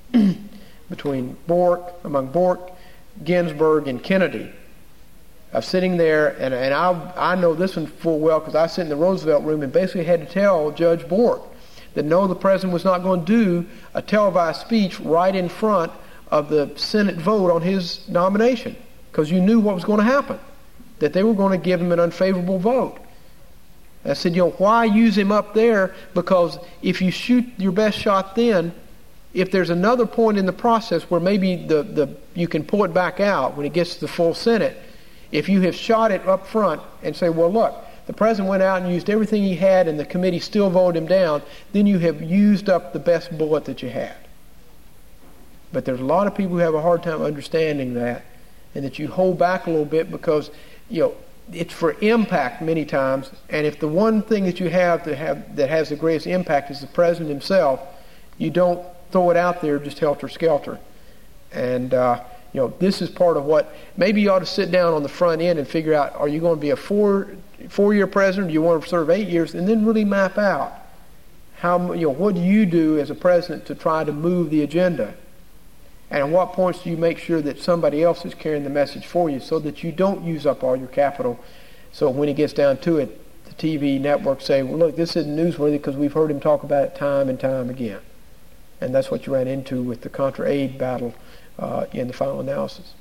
between Bork, among Bork, Ginsburg, and Kennedy, of sitting there, and, and I, I know this one full well because I sit in the Roosevelt room and basically had to tell Judge Bork that no, the president was not going to do a televised speech right in front of the Senate vote on his nomination, because you knew what was going to happen, that they were going to give him an unfavorable vote. I said, you know, why use him up there? Because if you shoot your best shot then, if there's another point in the process where maybe the, the you can pull it back out when it gets to the full Senate, if you have shot it up front and say, well, look, the president went out and used everything he had and the committee still voted him down, then you have used up the best bullet that you had. But there's a lot of people who have a hard time understanding that, and that you hold back a little bit because, you know, it's for impact many times, and if the one thing that you have to have that has the greatest impact is the president himself, you don't throw it out there just helter-skelter. And, uh, you know, this is part of what, maybe you ought to sit down on the front end and figure out, are you going to be a four, four-year president, or do you want to serve eight years, and then really map out how, you know, what do you do as a president to try to move the agenda? And at what points do you make sure that somebody else is carrying the message for you so that you don't use up all your capital? So when it gets down to it, the T V networks say, well, look, this isn't newsworthy because we've heard him talk about it time and time again. And that's what you ran into with the Contra-Aid battle uh, in the final analysis.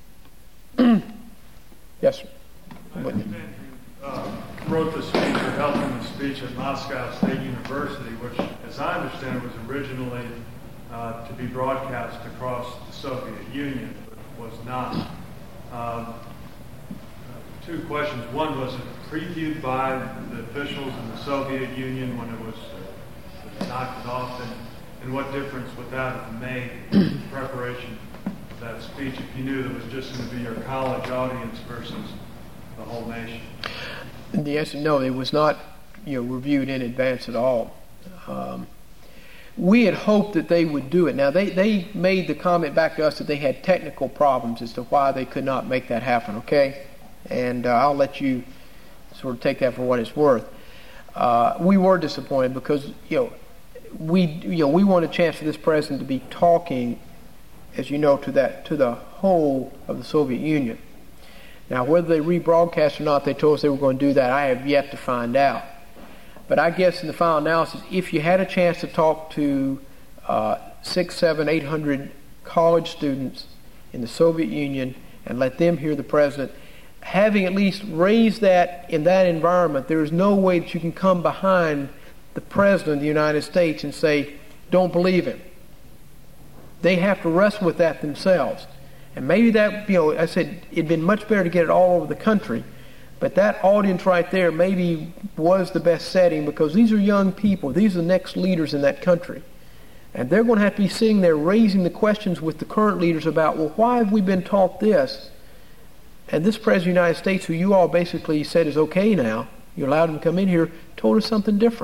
Yes, sir. You uh, wrote the speech or helped in the speech at Moscow State University, which, as I understand, was originally uh, to be broadcast across the Soviet Union, but was not. Um, two questions. One, was it previewed by the officials in the Soviet Union when it was uh, knocked off? And, And what difference would that have made in preparation of that speech if you knew that it was just going to be your college audience versus the whole nation? The answer, no, it was not, you know, reviewed in advance at all. Um, we had hoped that they would do it. Now, they, they made the comment back to us that they had technical problems as to why they could not make that happen, okay? And uh, I'll let you sort of take that for what it's worth. Uh, we were disappointed because, you know, we you know we want a chance for this president to be talking, as you know, to that to the whole of the Soviet Union. Now, whether they rebroadcast or not, they told us they were going to do that. I have yet to find out. But I guess in the final analysis, if you had a chance to talk to uh, six, seven, eight hundred college students in the Soviet Union and let them hear the president, having at least raised that in that environment, there is no way that you can come behind the President of the United States and say, don't believe him. They have to wrestle with that themselves. And maybe that, you know, I said, it'd been much better to get it all over the country, but that audience right there maybe was the best setting because these are young people. These are the next leaders in that country. And they're going to have to be sitting there raising the questions with the current leaders about, well, why have we been taught this? And this President of the United States, who you all basically said is okay now, you allowed him to come in here, told us something different.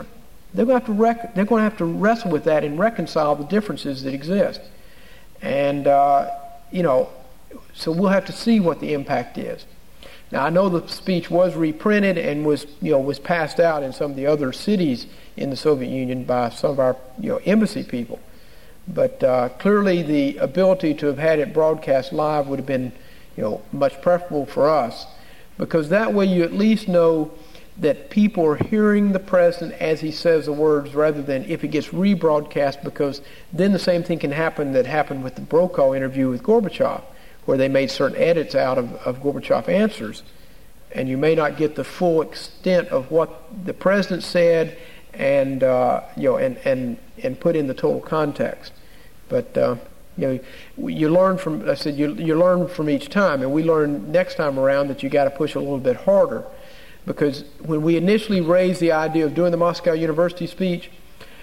they're going to have to rec- they're going to have to wrestle with that and reconcile the differences that exist. And uh, you know, so we'll have to see what the impact is. Now, I know the speech was reprinted and was, you know, was passed out in some of the other cities in the Soviet Union by some of our, you know, embassy people. But uh, clearly, the ability to have had it broadcast live would have been, you know, much preferable for us, because that way you at least know that people are hearing the president as he says the words, rather than if it gets rebroadcast, because then the same thing can happen that happened with the Brokaw interview with Gorbachev, where they made certain edits out of, of Gorbachev answers, and you may not get the full extent of what the president said, and uh, you know, and, and and put in the total context. But uh, you know, you learn from. I said you you learn from each time, and we learn next time around that you got to push a little bit harder, because when we initially raised the idea of doing the Moscow University speech,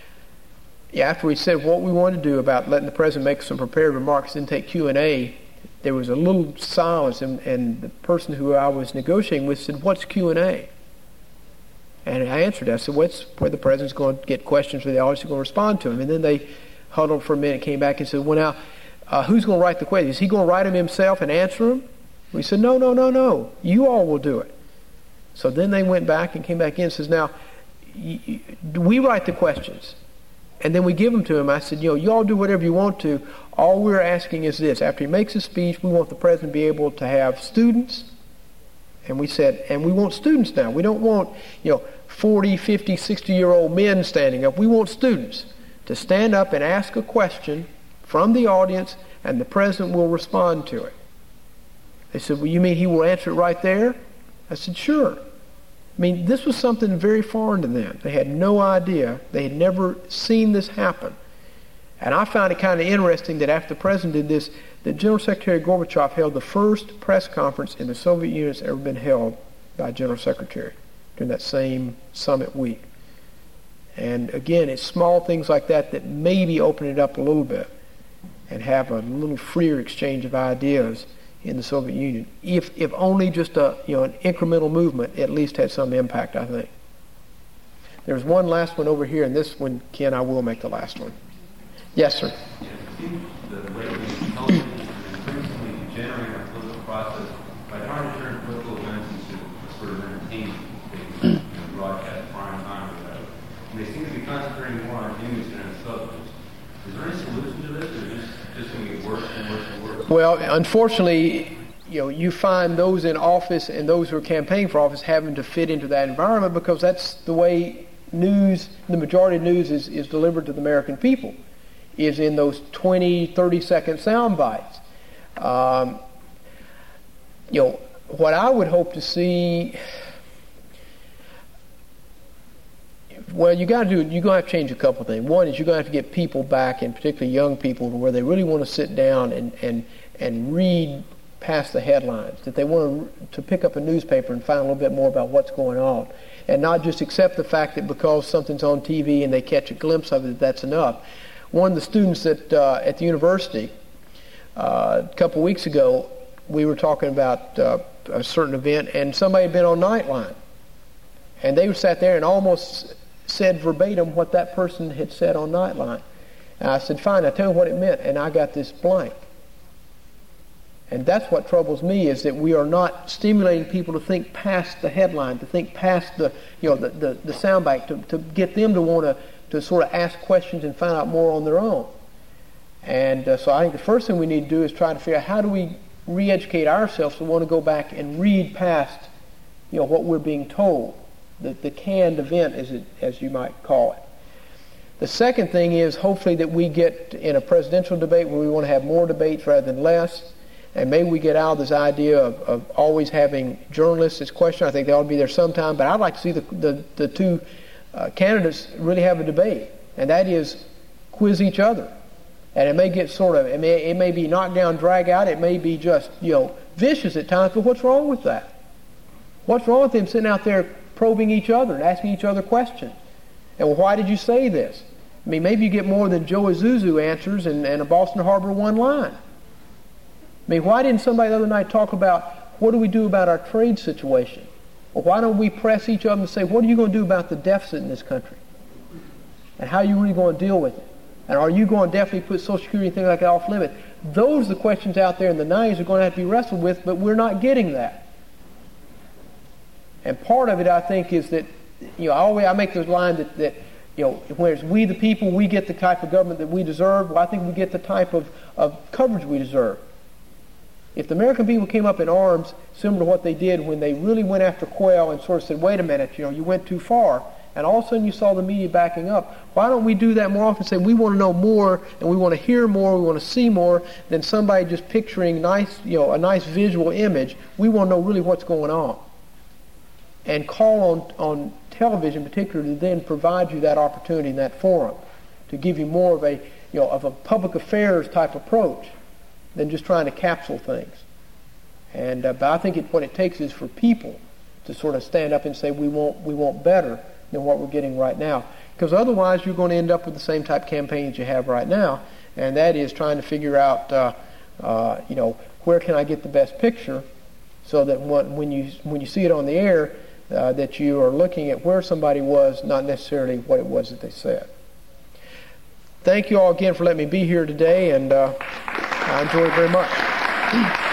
yeah, after we said what we wanted to do about letting the president make some prepared remarks and take Q and A, there was a little silence, and, and the person who I was negotiating with said, "What's Q and A?" And I answered. I said, "What's where the president's going to get questions from the audience and going to respond to them?" And then they huddled for a minute, came back and said, "Well, now, uh, who's going to write the questions? Is he going to write them himself and answer them?" We said, "No, no, no, no. You all will do it." So then they went back and came back in and says, "Now, y- y- we write the questions, and then we give them to him." I said, "You know, you all do whatever you want to. All we're asking is this: after he makes his speech, we want the president to be able to have students." And we said, and we want students now. We don't want, you know, forty, fifty, sixty-year-old men standing up. We want students to stand up and ask a question from the audience, and the president will respond to it. They said, "Well, you mean he will answer it right there?" I said, "Sure." I mean, this was something very foreign to them. They had no idea. They had never seen this happen. And I found it kind of interesting that after the president did this, that General Secretary Gorbachev held the first press conference in the Soviet Union that's ever been held by a General Secretary during that same summit week. And again, it's small things like that that maybe open it up a little bit and have a little freer exchange of ideas in the Soviet Union. If if only just a you know an incremental movement at least had some impact, I think. There's one last one over here, and this one, Ken, I will make the last one. Yes, sir. Yes, it seems that lately television is increasingly degenerating our political process by trying to turn political events into a sort of entertainment. They you know, broadcast prime time or whatever. And they seem to be concentrating more on news than on substance. Is there any solution to this, or is this just going to get worse and worse and worse? Well, unfortunately, you know, you find those in office and those who are campaigning for office having to fit into that environment, because that's the way news, the majority of news is, is delivered to the American people, is in those twenty, thirty second sound bites. Um, you know, what I would hope to see, well, you got to do, you're going to have to change a couple of things. One is you're going to have to get people back, and particularly young people, to where they really want to sit down and, and, and read past the headlines, that they want to, to pick up a newspaper and find a little bit more about what's going on, and not just accept the fact that because something's on T V and they catch a glimpse of it, that that's enough. One of the students at, uh, at the university, uh, a couple weeks ago, we were talking about uh, a certain event, and somebody had been on Nightline. And they sat there and almost said verbatim what that person had said on Nightline. And I said, "Fine, I'll tell you what it meant." And I got this blank. And that's what troubles me, is that we are not stimulating people to think past the headline, to think past the, you know, the, the, the soundbite, to, to get them to want to to sort of ask questions and find out more on their own. And uh, so I think the first thing we need to do is try to figure out how do we re-educate ourselves to want to go back and read past, you know, what we're being told, the, the canned event, as it, as you might call it. The second thing is hopefully that we get in a presidential debate where we want to have more debates rather than less, and maybe we get out of this idea of, of always having journalists as questioners. I think they ought to be there sometime, but I'd like to see the the, the two Uh, candidates really have a debate, and that is quiz each other. And it may get sort of, it may, it may be knocked down, drag out, it may be just, you know, vicious at times, but what's wrong with that? What's wrong with them sitting out there probing each other and asking each other questions? And well, why did you say this? I mean, maybe you get more than Joe Isuzu answers and, and a Boston Harbor one line. I mean, why didn't somebody the other night talk about what do we do about our trade situation? Well, why don't we press each other and say, what are you going to do about the deficit in this country? And how are you really going to deal with it? And are you going to definitely put Social Security and things like that off limit? Those are the questions out there in the nineties are going to have to be wrestled with, but we're not getting that. And part of it, I think, is that, you know, I always I make this line that, that you know, whereas we the people, we get the type of government that we deserve, well, I think we get the type of, of coverage we deserve. If the American people came up in arms similar to what they did when they really went after Quayle and sort of said, wait a minute, you know, you went too far, and all of a sudden you saw the media backing up, why don't we do that more often? Say, we want to know more, and we want to hear more, we want to see more, than somebody just picturing nice, you know, a nice visual image. We want to know really what's going on. And call on, on television particularly to then provide you that opportunity and that forum to give you more of a, you know, of a public affairs type approach than just trying to capsule things. And uh, but I think it, what it takes is for people to sort of stand up and say we want we want better than what we're getting right now, because otherwise you're going to end up with the same type of campaigns you have right now, and that is trying to figure out uh, uh, you know, where can I get the best picture, so that when, when you when you see it on the air, uh, that you are looking at where somebody was, not necessarily what it was that they said. Thank you all again for letting me be here today, and uh, I enjoyed it very much.